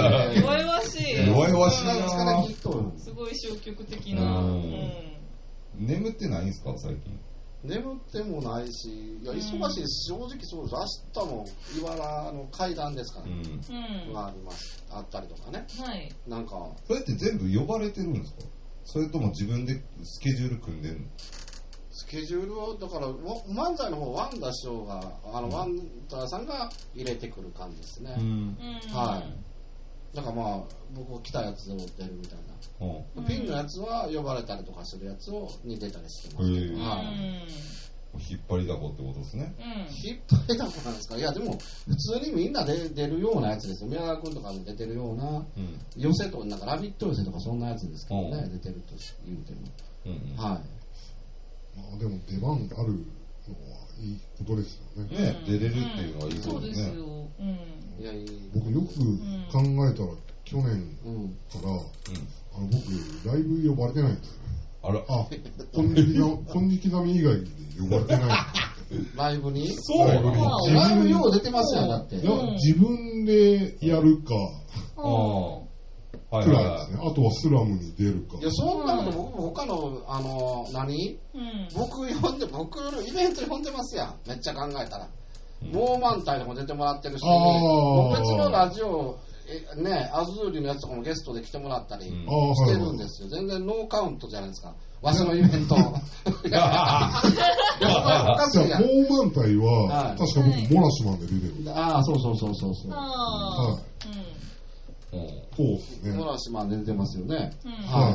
[SPEAKER 3] 々しい。
[SPEAKER 1] 弱々しいな。
[SPEAKER 3] すごい消極的な。
[SPEAKER 1] 眠ってないんですか最近？
[SPEAKER 4] 眠ってもないし、いや忙しい正直そうです。明日も茨の階段ですからね。があります。あったりとかね。はい。なんか。
[SPEAKER 1] それって全部呼ばれてるんですか？それとも自分でスケジュール組んでるの？
[SPEAKER 4] スケジュールをだから漫才の方ワンダ師匠があの、うん、ワンダさんが入れてくる感じですね、うん、はいだからまあ僕が来たやつを出るみたいな、うん、ピンのやつは呼ばれたりとかするやつをに出たりしてますけど、はい
[SPEAKER 1] 引っ張りだこってことですね、
[SPEAKER 4] うん、引っ張りだこなんですか？いやでも普通にみんなで出るようなやつですよ。宮川君とかも出てるような、うん、寄せとかなんかラビット寄せとかそんなやつですけどね、うん、出てると言うても、うんうん、はい。
[SPEAKER 2] まあでも出番があるのはいいことですよね。
[SPEAKER 1] ね、出れるっていうのはいいことですね。そうですよ。
[SPEAKER 2] うん、いやいい僕よく考えたら、うん、去年から、うん、あの僕ライブ呼ばれてないんですよ。
[SPEAKER 1] あら、
[SPEAKER 2] あ、金色ざめ以外で呼ばれてない。
[SPEAKER 4] ライブに？
[SPEAKER 2] そう。ライブに。
[SPEAKER 4] ライブよう出てますよだって。
[SPEAKER 2] いや、自分でやるか。ああ。くらいですね。あとはスラムに出るか。
[SPEAKER 4] いや、そんなこと僕も他の、あの、何、うん、僕呼んで、僕イベント呼んでますやん。めっちゃ考えたら。モーマンタイでも出てもらってるし、別のラジオ、えね、アズーリのやつとかもゲストで来てもらったりしてるんですよ。全然ノーカウントじゃないですか。わしのイベント。いや、おかしいやん。
[SPEAKER 2] モーマンタイは、はい、確か僕、モラシマンで出てる。
[SPEAKER 4] ああ、そうそうそうそうそう。
[SPEAKER 2] はい。そうですね。
[SPEAKER 4] モラシマンで出てますよね。
[SPEAKER 2] はい。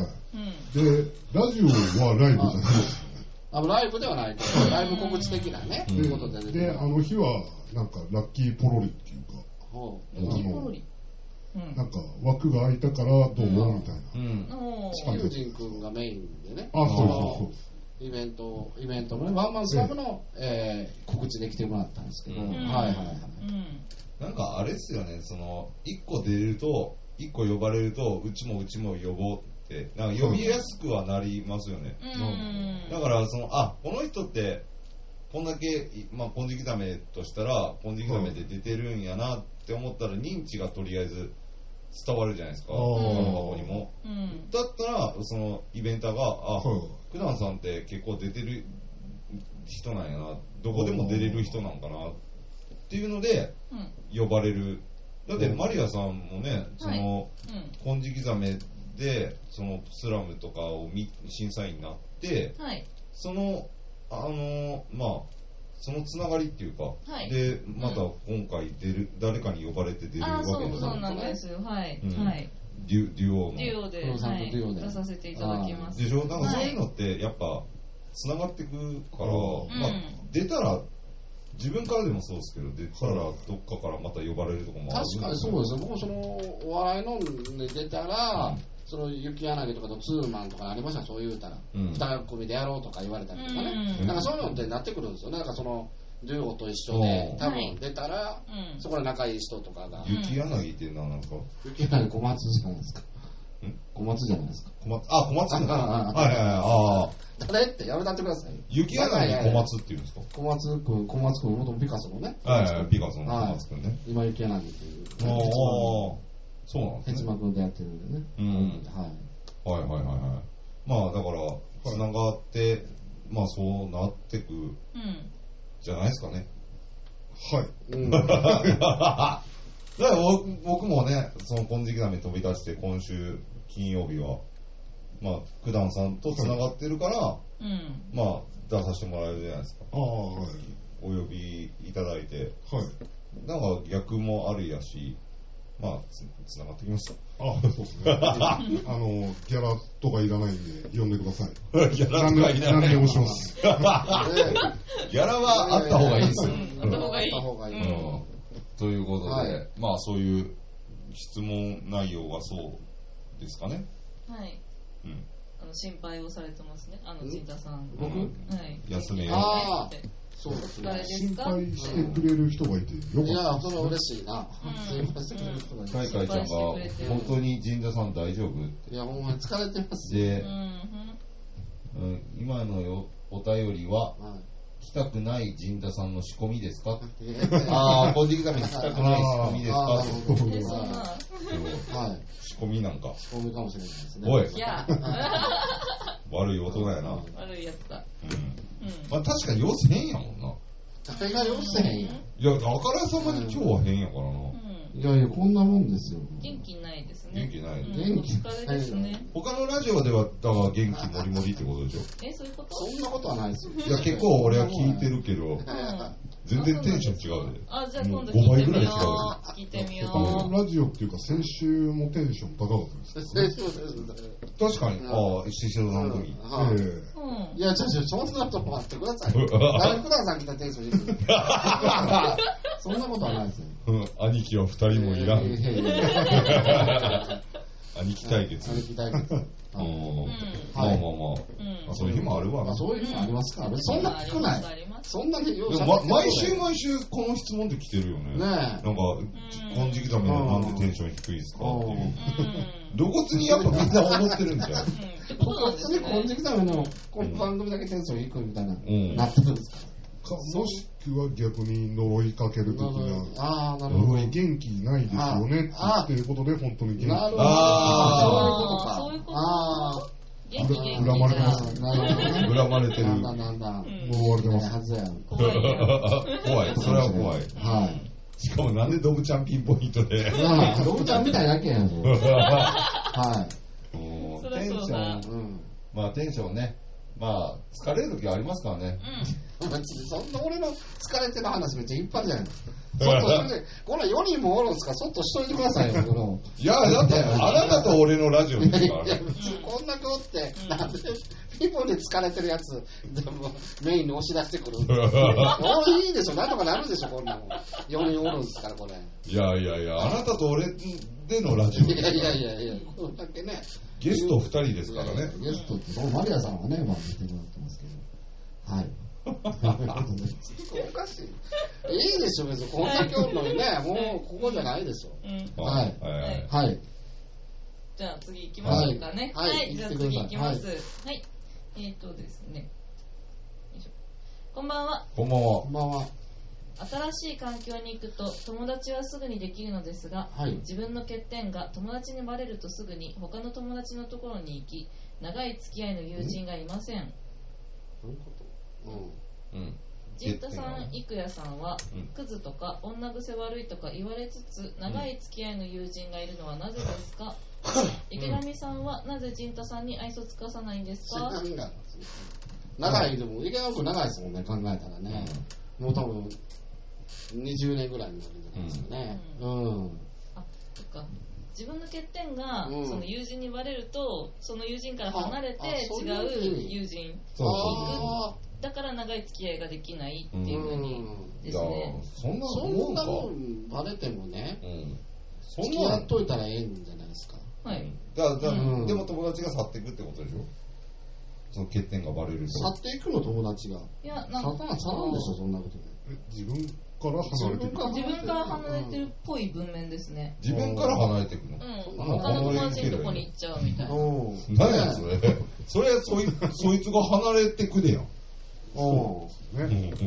[SPEAKER 2] で、ラジオはライブじゃないですよね。
[SPEAKER 4] あライブではないけど、ライブ告知的なね。ということで
[SPEAKER 2] で、あの日は、なんか、ラッキーポロリっていうか、
[SPEAKER 3] ラッキーポロリ
[SPEAKER 2] なんか枠が空いたからどうもみたいな。
[SPEAKER 4] ユージン君がメインでね。
[SPEAKER 2] あ、そうそうそう。
[SPEAKER 4] イベント、イベントのね、ワンマンスラムの、えー、告知で来てもらったんですけど、うん、はいはいはい。
[SPEAKER 1] なんかあれですよね、その、一個出れると、一個呼ばれると、うちもうちも呼ぼうって、なんか呼びやすくはなりますよね。うん、だから、その、あ、この人って、こんだけ、まあ、金色ざめとしたら、金色ざめで出てるんやなって思ったら、認知がとりあえず伝わるじゃないですか、その箱にも、うん、だったらそのイベンターがあ、九段さんって結構出てる人なんやな、どこでも出れる人なんかなっていうので呼ばれる。だってマリアさんもね、その金色ザメでそのスラムとかを審査員になって、はい、そのあのまあそのつながりっていうか、はい、でまた今回出る、うん、誰かに呼ばれて出るわけですよね。
[SPEAKER 3] そうそうなんですよ。はい、うん、はい。
[SPEAKER 1] デュデュオの
[SPEAKER 3] デュオで、はい、出させていただきます。
[SPEAKER 1] でしょ。なんかそういうのってやっぱつながっていくから、はい、まあ、出たら自分からでもそうですけど、出たらどっかからまた呼ばれるとこもあるんですよ。
[SPEAKER 4] 確かにそうですよ。僕もそのお笑いので出たら。うん、その雪柳とかとツーマンとかありました。そう言うたら、うん、二組でやろうとか言われたりとかね、うん、なんかそういうのってなってくるんですよね。なんかそのデュオと一緒で多分出たら、はい、そこで仲いい人とかが。
[SPEAKER 1] 雪柳っていうのは何ですか？
[SPEAKER 4] 雪柳小松じゃないですか。小松じゃないですか。
[SPEAKER 1] 小松、あ、小松。はいはいはい。ああ。
[SPEAKER 4] 誰ってやめたってください。
[SPEAKER 1] 雪柳小松っていうんですか？
[SPEAKER 4] 小松くん、小松くん、元ピカソのね。
[SPEAKER 1] はいはい、ピカソの小松くんね。
[SPEAKER 4] 今雪柳っていう。
[SPEAKER 1] ああ。そうなんですね。
[SPEAKER 4] ヘチマ君でやってるんでね。
[SPEAKER 1] うん。はい。はいはいはいはい。まあだから、つながって、まあそうなってく、うん、じゃないですかね。
[SPEAKER 2] はい。うん、だ
[SPEAKER 1] から僕もね、その金色ザメ飛び出して今週金曜日は、まあ、九段さんとつながってるから、はい、まあ出させてもらえるじゃないですか。ああ、はい。お呼びいただいて。はい。なんか逆もあるやし、まあ、つ、つながってきました。
[SPEAKER 2] ああ、そうですね。あの、ギャラとかいらないんで、呼んでください。
[SPEAKER 1] ギャラとかいらない。
[SPEAKER 2] 何でもします。ギャ
[SPEAKER 1] ラはあった方がいいですよ。
[SPEAKER 3] あった方がいい。
[SPEAKER 1] ということで、はい、まあそういう質問内容がそうですかね。
[SPEAKER 3] はい。うん。あの、心配をされてますね。あの、陣田さん。
[SPEAKER 1] 僕、はい。休めよ。
[SPEAKER 4] ああ。そうですね。
[SPEAKER 2] 心配してくれる人がいてよかった。
[SPEAKER 4] いや、それは嬉しいな。
[SPEAKER 1] 心配してくれる人がいて。かいかいちゃんが、本当に陣田さん大丈夫って。
[SPEAKER 4] いや、ほんまに疲れてます
[SPEAKER 1] で、うん、今のよお便りは、来たくない陣田さんの仕込みですか？ああ、金色ザメに来たくない仕込みですか？
[SPEAKER 3] え、そんな。
[SPEAKER 1] はい。仕込みなんか。
[SPEAKER 4] 仕込みかもしれないですね。
[SPEAKER 1] おい。
[SPEAKER 3] いや。
[SPEAKER 1] 悪い大人やな。
[SPEAKER 3] 悪いやつだ。うん。
[SPEAKER 1] まあ確かに様子変やもんな。
[SPEAKER 4] 誰が様子変や。
[SPEAKER 1] いや、あからさまに今日は変やからな。
[SPEAKER 4] いやいや、こんなもんですよ。
[SPEAKER 3] 元気ないですね。
[SPEAKER 1] 元気ない。
[SPEAKER 4] 元気
[SPEAKER 3] 疲れですね。
[SPEAKER 1] 他のラジオでは、だから元気もりもりってことでしょ。
[SPEAKER 3] え、そういうこと？
[SPEAKER 4] そんなことはないですよ。
[SPEAKER 1] いや、結構俺は聞いてるけど、全然テンション違うで。
[SPEAKER 3] あ、じゃあ今度聞いてみよう。聞いてみよう。
[SPEAKER 2] 他のラジオっていうか、先週もテンション高かったですね。
[SPEAKER 1] 確かに。ああ、ししろさんの時。
[SPEAKER 4] いや、ちょっとそんなとこ待ってください。誰福田さん来たテンション低い。そんなことはないですよ。
[SPEAKER 1] 兄貴は二人もいらん。兄貴対決。
[SPEAKER 4] 兄貴対決。ま
[SPEAKER 1] あまあまあ。そういう日もあるわな。
[SPEAKER 4] そういう日もありますか？そんな少ない。そんなによう
[SPEAKER 1] 毎週毎週この質問で来てるよね。ねえ。なんか、金色ザメなんでテンション低いですかっていう。露骨にやっぱみんな思ってるんじゃん。
[SPEAKER 4] 露骨に金色ザメのこの番組だけテンション低いみたいな、なってるんですか？
[SPEAKER 2] もしくは逆に呪いかける的な、あなるほど元気ないですよねって言ってることで本当に元気。
[SPEAKER 4] なるほど。あ
[SPEAKER 3] あ、そういうことか。ああ。元気元気。
[SPEAKER 2] 恨まれてます。
[SPEAKER 1] 恨まれてる。
[SPEAKER 4] なんだなんだ。
[SPEAKER 2] 呪われてます。
[SPEAKER 4] はずや。
[SPEAKER 1] 怖い。それは怖い。はい。しかもなんでドブちゃんピンポイントで。
[SPEAKER 4] ドブちゃんみたいだけやん。は
[SPEAKER 1] い。テンション、まあテンションね。まあ、疲れる時はありますからね。
[SPEAKER 4] うん。そんな俺の疲れてる話めっちゃいっぱいじゃないの。そっとして、このよにんもおるんですから、そっとしといてくださいよ、この。
[SPEAKER 1] いや、だって、あなたと俺のラジオですからね。
[SPEAKER 4] こんな子って、なんで、ピンポンで疲れてるやつ、メインに押し出してくる。おいいでしょ、なんとかなるでしょ、こんなもん。よにんおるんですから、これ。
[SPEAKER 1] いやいやいや、あなたと俺でのラジオ。
[SPEAKER 4] いやいやいやいや、これだけね。
[SPEAKER 1] ゲストふたりですからね。
[SPEAKER 4] ゲストって、マリアさんはね、まあ見てもらってますけど。はい。おかしい。いいでしょ、別に。こんだけおるのにね、もうここじゃないでしょ。はい。はい。
[SPEAKER 3] じゃあ次行きましょうかね。はい。じゃあ次行きます。はい。えっとですね。こんばんは。
[SPEAKER 1] こんばんは。
[SPEAKER 4] こんばんは。
[SPEAKER 3] 新しい環境に行くと友達はすぐにできるのですが、はい、自分の欠点が友達にバレるとすぐに他の友達のところに行き、長い付き合いの友人がいません。
[SPEAKER 4] どういうこと？
[SPEAKER 1] うん。うん。
[SPEAKER 3] ジンタさん、イクヤさんは、うん、クズとか女癖悪いとか言われつつ長い付き合いの友人がいるのはなぜですか？うん、池上さんはなぜジンタさんに愛想つかさないんですか？
[SPEAKER 4] 長いでも池上君長いですもんね、考えたらね、うん、もう多分にじゅうねんぐらいになるんじゃないですかね。うん。うん、
[SPEAKER 3] あ、そっか。自分の欠点が、うん、その友人にバレるとその友人から離れて違う友人に行く。だから長い付き合いができないっていうふうにですね。
[SPEAKER 1] そんな
[SPEAKER 4] そんなもんバレてもね、うん、そんな付き合っといたらええんじゃないですか。
[SPEAKER 3] はい。
[SPEAKER 1] だだ、うん、でも友達が去っていくってことでしょ。その欠点がバレると。
[SPEAKER 4] 去っていくの友達が。
[SPEAKER 3] いや、
[SPEAKER 4] なんか去らん去らんでしょそんなことで。
[SPEAKER 2] 自分から離れていく。
[SPEAKER 3] 自分から離れてるっぽい文面ですね。
[SPEAKER 1] 自分から離れていくの。
[SPEAKER 3] うん。他の友達のとこに行っちゃうみたいな。
[SPEAKER 1] 何やそれ。それそいそいつが離れてくでやん。
[SPEAKER 2] そう。ね。うんうん。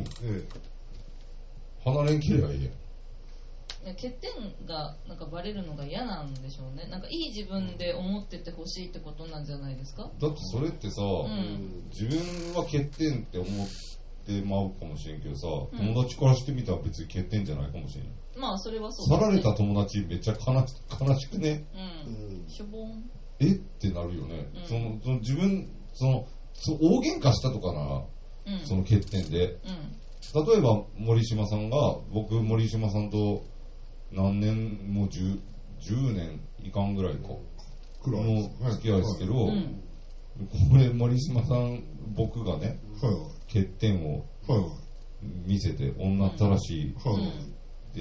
[SPEAKER 1] 離れんきればいいやん。
[SPEAKER 3] 欠点がなんかバレるのが嫌なんでしょうね。なんかいい自分で思っててほしいってことなんじゃないですか。
[SPEAKER 1] だってそれってさ、うん、自分は欠点って思ってまうかもしれんけどさ、うん、友達からしてみたら別に欠点じゃないかもしれん。
[SPEAKER 3] まあそれはそう、ね。
[SPEAKER 1] 去られた友達めっちゃ悲し悲しくね。
[SPEAKER 3] うん。しょぼん。
[SPEAKER 1] えってなるよね。うん、そのその自分そのそ大喧嘩したとかなら、うん、その欠点で、うん、例えば森島さんが僕森島さんと何年もう 10, 10年いかんぐらいか
[SPEAKER 2] くらい
[SPEAKER 1] の付き合いですけど、はいはい、これ森島さん僕がね、はいはい、欠点を見せて女ったらしい、はいはい、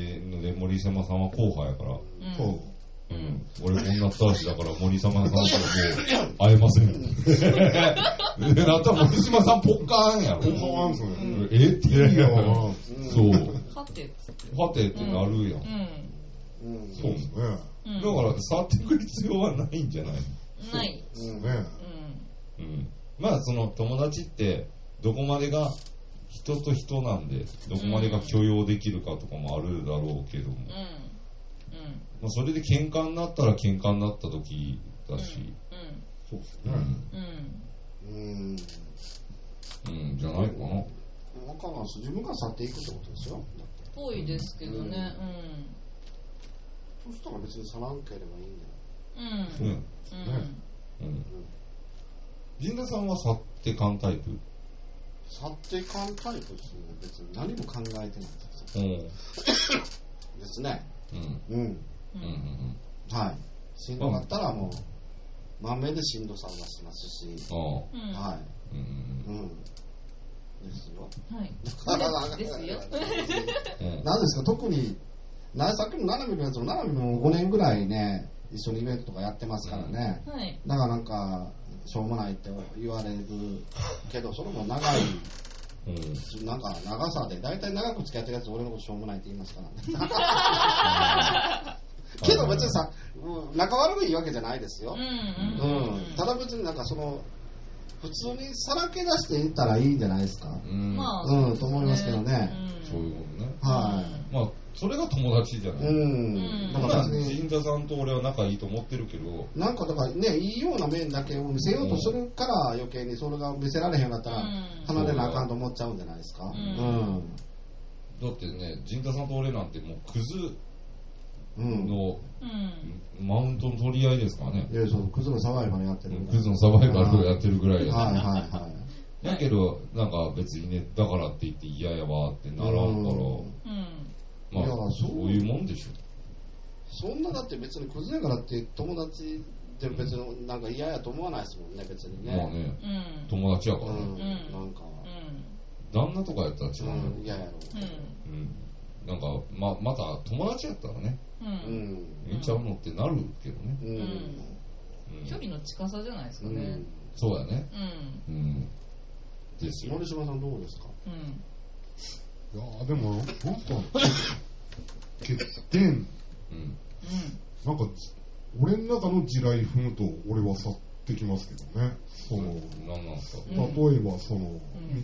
[SPEAKER 1] で, で森島さんは後輩やから、うんうん、俺女ったらしいだから森島さんともう会えませんでなったら森島さんポッカーンやろポッカーンすね、うん、えって言うやんそう
[SPEAKER 3] はて
[SPEAKER 1] はてってなるやん、
[SPEAKER 2] うんうん、そうですね、
[SPEAKER 1] うん、だから触ってくる必要はないんじゃない
[SPEAKER 3] ない
[SPEAKER 2] ですね、
[SPEAKER 1] うんうん、まあその友達ってどこまでが人と人なんでどこまでが許容できるかとかもあるだろうけども、うんうんまあ、それで喧嘩になったら喧嘩になった時だし、うんうん、
[SPEAKER 2] そうですね
[SPEAKER 4] うんうん
[SPEAKER 1] うんじゃないかな分
[SPEAKER 4] からんす自分から去っていくってことですよ
[SPEAKER 3] ぽいですけどね
[SPEAKER 4] うん、うん、そしたら別に去らんければいいんだよ
[SPEAKER 3] うんうんうん
[SPEAKER 1] 陣田さんは去ってかんタイプ
[SPEAKER 4] 去ってかんタイプですね別に何も考えてないです
[SPEAKER 1] よ、うん、
[SPEAKER 4] ですね
[SPEAKER 1] うん
[SPEAKER 4] うんうんうんはいしんどかったらもう満面でしんどさを出しますしはいうんうんですよ
[SPEAKER 3] はいですよ
[SPEAKER 4] 何ですか特にさっきのななみのやつもななみもごねんぐらいね一緒にイベントとかやってますからね、
[SPEAKER 3] はい、
[SPEAKER 4] だからなんかしょうもないって言われるけどそれも長いうん、なんか長さで大体長く付き合ってるやつ俺のことしょうもないって言いますからねけど別にさ仲悪いわけじゃないですよ、うんうんうん、ただ別になんかその普通にさらけ出していったらいいんじゃないですか、うんうん、と思いますけどね、
[SPEAKER 1] うん、そういうことね
[SPEAKER 4] はい、
[SPEAKER 1] まあそれが友達じゃない、うん、だから陣田さんと俺は仲いいと思ってるけど
[SPEAKER 4] なんかだからねいいような面だけを見せようとするから余計にそれが見せられへんかったら離れなあかんと思っちゃうんじゃないですか、うんうん、
[SPEAKER 1] だってね陣田さんと俺なんてもうクズのマウントの取り合いですからね、
[SPEAKER 4] いやそうクズのサバイバルやってる
[SPEAKER 1] クズのサバイバルをやってるぐらいや、ね、
[SPEAKER 4] はいはいはい
[SPEAKER 1] だけどなんか別にねだからって言って嫌やわってならんから、うんまあ、そういうもんでしょ
[SPEAKER 4] そんなだって別にクズやからって友達で別になんか嫌やと思わないですもんね別にね
[SPEAKER 1] まあね、うん、友達やからね、
[SPEAKER 4] うん、なんか、
[SPEAKER 1] うん、旦那とかやったら違うの
[SPEAKER 4] 嫌、うん、やろ
[SPEAKER 1] うん、うん、なんか ま, また友達やったらねうんいっちゃうのってなるけどね、うんうん
[SPEAKER 3] うん、距離の近さじゃないですかね、うん、
[SPEAKER 1] そうやねうん、うん
[SPEAKER 4] ですよ森島さんどうですか、
[SPEAKER 3] うん、
[SPEAKER 2] いやでもなんか欠点、うん、なんか俺の中の地雷踏むと俺は去ってきますけどねその
[SPEAKER 1] 何なんですか
[SPEAKER 2] 例えばその、うん、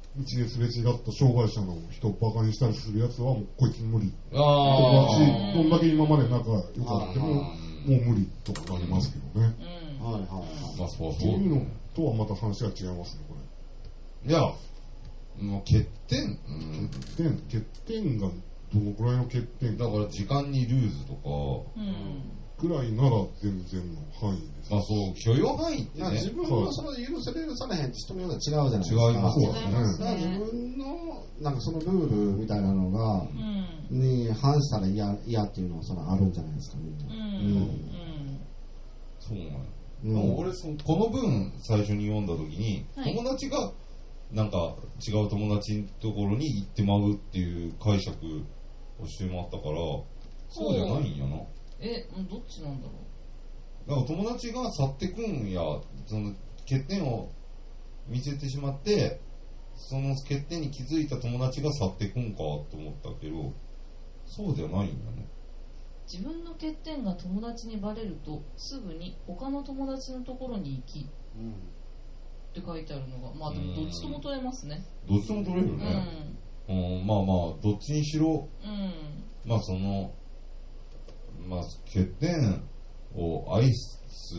[SPEAKER 2] ですれ違った障害者の人をバカにしたりするやつはもうこいつ無理
[SPEAKER 1] あ
[SPEAKER 2] とかし、どんだけ今まで仲良かってももう無理とかありますけどね。
[SPEAKER 4] うん、はいはいはい。
[SPEAKER 1] まあそうそう。
[SPEAKER 2] っていうのとはまた話が違いますね、こ
[SPEAKER 1] れ。いや、もう欠点、
[SPEAKER 2] うん、欠点欠点がどのくらいの欠点
[SPEAKER 1] だから時間にルーズとか、
[SPEAKER 3] うん
[SPEAKER 2] ぐらいなら全然の範囲です。
[SPEAKER 1] まあそう許容範囲ってね。
[SPEAKER 4] 自分はその許せれるされへんって人によって違うじゃないですか。
[SPEAKER 1] 違います
[SPEAKER 2] よね。
[SPEAKER 4] だから自分のなんかそのルールみたいなのが、うん、に反したら嫌嫌っていうのはそのあるんじゃないですかみんな。うん。うん、
[SPEAKER 1] そうなんや。うん、俺そのこの文最初に読んだ時に、はい、友達がなんか違う友達のところに行ってまうっていう解釈をしてもらったから、そうじゃないんやな。
[SPEAKER 3] え、どっちなんだろ
[SPEAKER 1] う。だから友達が去ってくんや、その欠点を見せてしまって、その欠点に気づいた友達が去ってくんかと思ったけど、そうじゃないんだね。
[SPEAKER 3] 自分の欠点が友達にバレると、すぐに他の友達のところに行き、うん、って書いてあるのが、まあでもどっちとも取れますね。
[SPEAKER 1] どっちとも取れるね。うん、うん、まあまあ、どっちにしろ、
[SPEAKER 3] うん、
[SPEAKER 1] まあその、まあ、欠点を愛す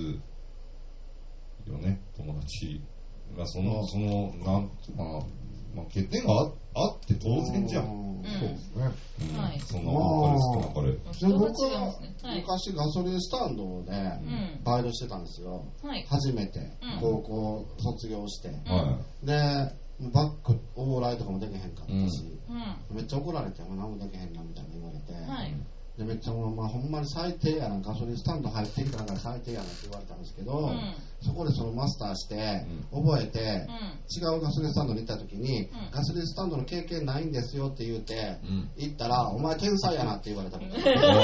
[SPEAKER 1] よね、友達。まあ、その、その、なんていうかな、まあ、欠点が あ, あって当然じゃん。
[SPEAKER 2] うん、そうですね。
[SPEAKER 1] うん、はい。そんな彼好きな彼。
[SPEAKER 4] 僕は昔ガソリンスタンドでバイトしてたんですよ。はい、初めて高校卒業して。はい、で、バック、オーライとかもできへんかったし、うん、めっちゃ怒られて、もう何もできへんなみたいに言われて。はいでめっちゃ、まあ、ほんまに最低やな、ガソリンスタンド入ってきたから最低やなって言われたんですけど、うん、そこでそのマスターして、うん、覚えて、うん、違うガソリンスタンドに行った時に、うん、ガソリンスタンドの経験ないんですよって言うて、うん、行ったら、お前天才やなって言われたこと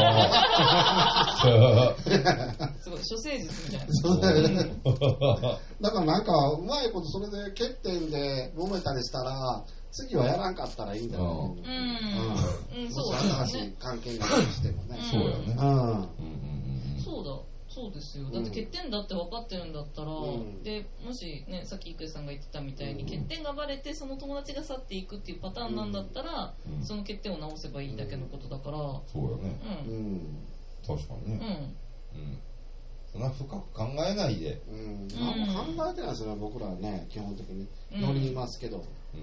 [SPEAKER 3] すごい、処世術みたいな。
[SPEAKER 4] だからなんか、うまいことそれで欠点で揉めたりしたら、次はやらんかったらいいんだよね。うん。うん。そうだね。新しい関係がしてもね。
[SPEAKER 1] そうやね。
[SPEAKER 3] うん。そうだ。そうですよ。だって欠点だって分かってるんだったら、で、もしね、さっき郁恵さんが言ってたみたいに、欠点がバレてその友達が去っていくっていうパターンなんだったら、その欠点を直せばいいだけのことだから。
[SPEAKER 1] そうやね。うん。確かにね。うん。うん。そんな深く考えないで。
[SPEAKER 4] うん。何も考えてないですよね、僕らはね、基本的に。よにんいますけど。
[SPEAKER 3] うん、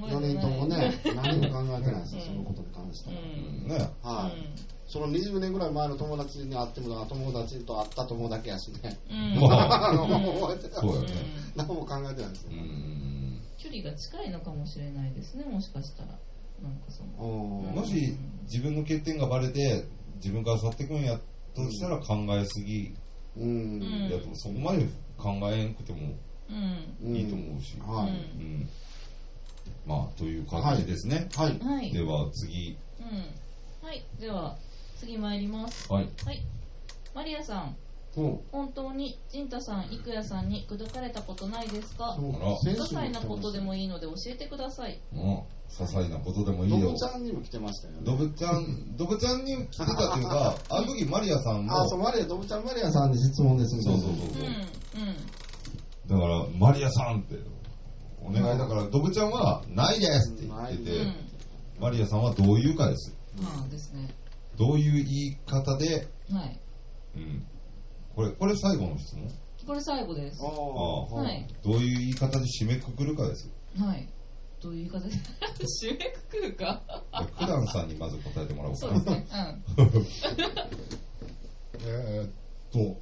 [SPEAKER 4] よにんともね、何も考えてないですよ、そのことに関しては。うんね、はい、うん。そのにじゅうねんぐらい前の友達に会っても、友達と会った友だけやしね。うん、覚えてない。そうやね。何も考えてないですよ、ね。うん。
[SPEAKER 3] 距離が近いのかもしれないですね、もしかしたら。なんかその。
[SPEAKER 1] もし自分の欠点がバレて、自分から去ってくんやとしたら考えすぎ。うん。やとそこまで考えなくてもいいと思うし。はい。うんまあ、という感じですね。はい。はい、では、次。
[SPEAKER 3] うん。はい。では、次参ります。
[SPEAKER 1] はい。
[SPEAKER 3] はい。マリアさん。うん、本当に、ジンタさん、郁恵さんに口説かれたことないですか？些細なことでもいいので教えてください。
[SPEAKER 1] うん。些細なことでもいいよ。
[SPEAKER 4] ドブちゃんにも来てましたよね。
[SPEAKER 1] ドブちゃん、ドブちゃんに来てたっていうか、あの時マリアさんも。
[SPEAKER 4] あ、そう、マリア、ドブちゃんマリアさんに質問ですみたいな。
[SPEAKER 1] そうそうそうそう。うん。うん。だから、マリアさんって。お願いだから、ドブちゃんはないですって言ってて、うん、マリアさんはどういうかです。
[SPEAKER 3] ああですね。
[SPEAKER 1] どういう言い方で、
[SPEAKER 3] はい。
[SPEAKER 1] うん。これ、これ最後の質問？
[SPEAKER 3] これ最後です。あ
[SPEAKER 1] あ、はい。どういう言い方で締めくくるかです。
[SPEAKER 3] はい。どういう言い方で締めくくるか
[SPEAKER 1] クダンさんにまず答えてもらおうか。
[SPEAKER 3] そうですね。うん。
[SPEAKER 2] えーっと、え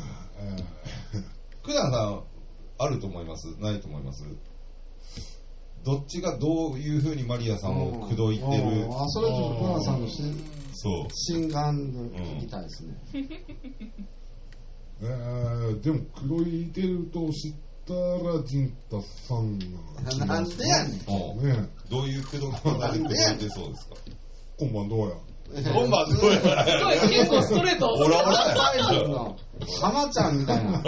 [SPEAKER 1] ー、クダンさん、あると思います？ないと思います？どっちがどういうふうにマリアさんを口説いてる、
[SPEAKER 4] あ、それちょっとクランさんの心眼聞きたいですね。
[SPEAKER 2] えー、でも口説いてると知ったらジンタさん
[SPEAKER 4] がなんでやねん、
[SPEAKER 1] ね、どういう口説き方で口説いてそうですか？
[SPEAKER 2] 今晩どうや
[SPEAKER 1] 今晩どうや
[SPEAKER 3] すごい結構ストレート。
[SPEAKER 1] オラオラや
[SPEAKER 4] の浜ちゃんみたいな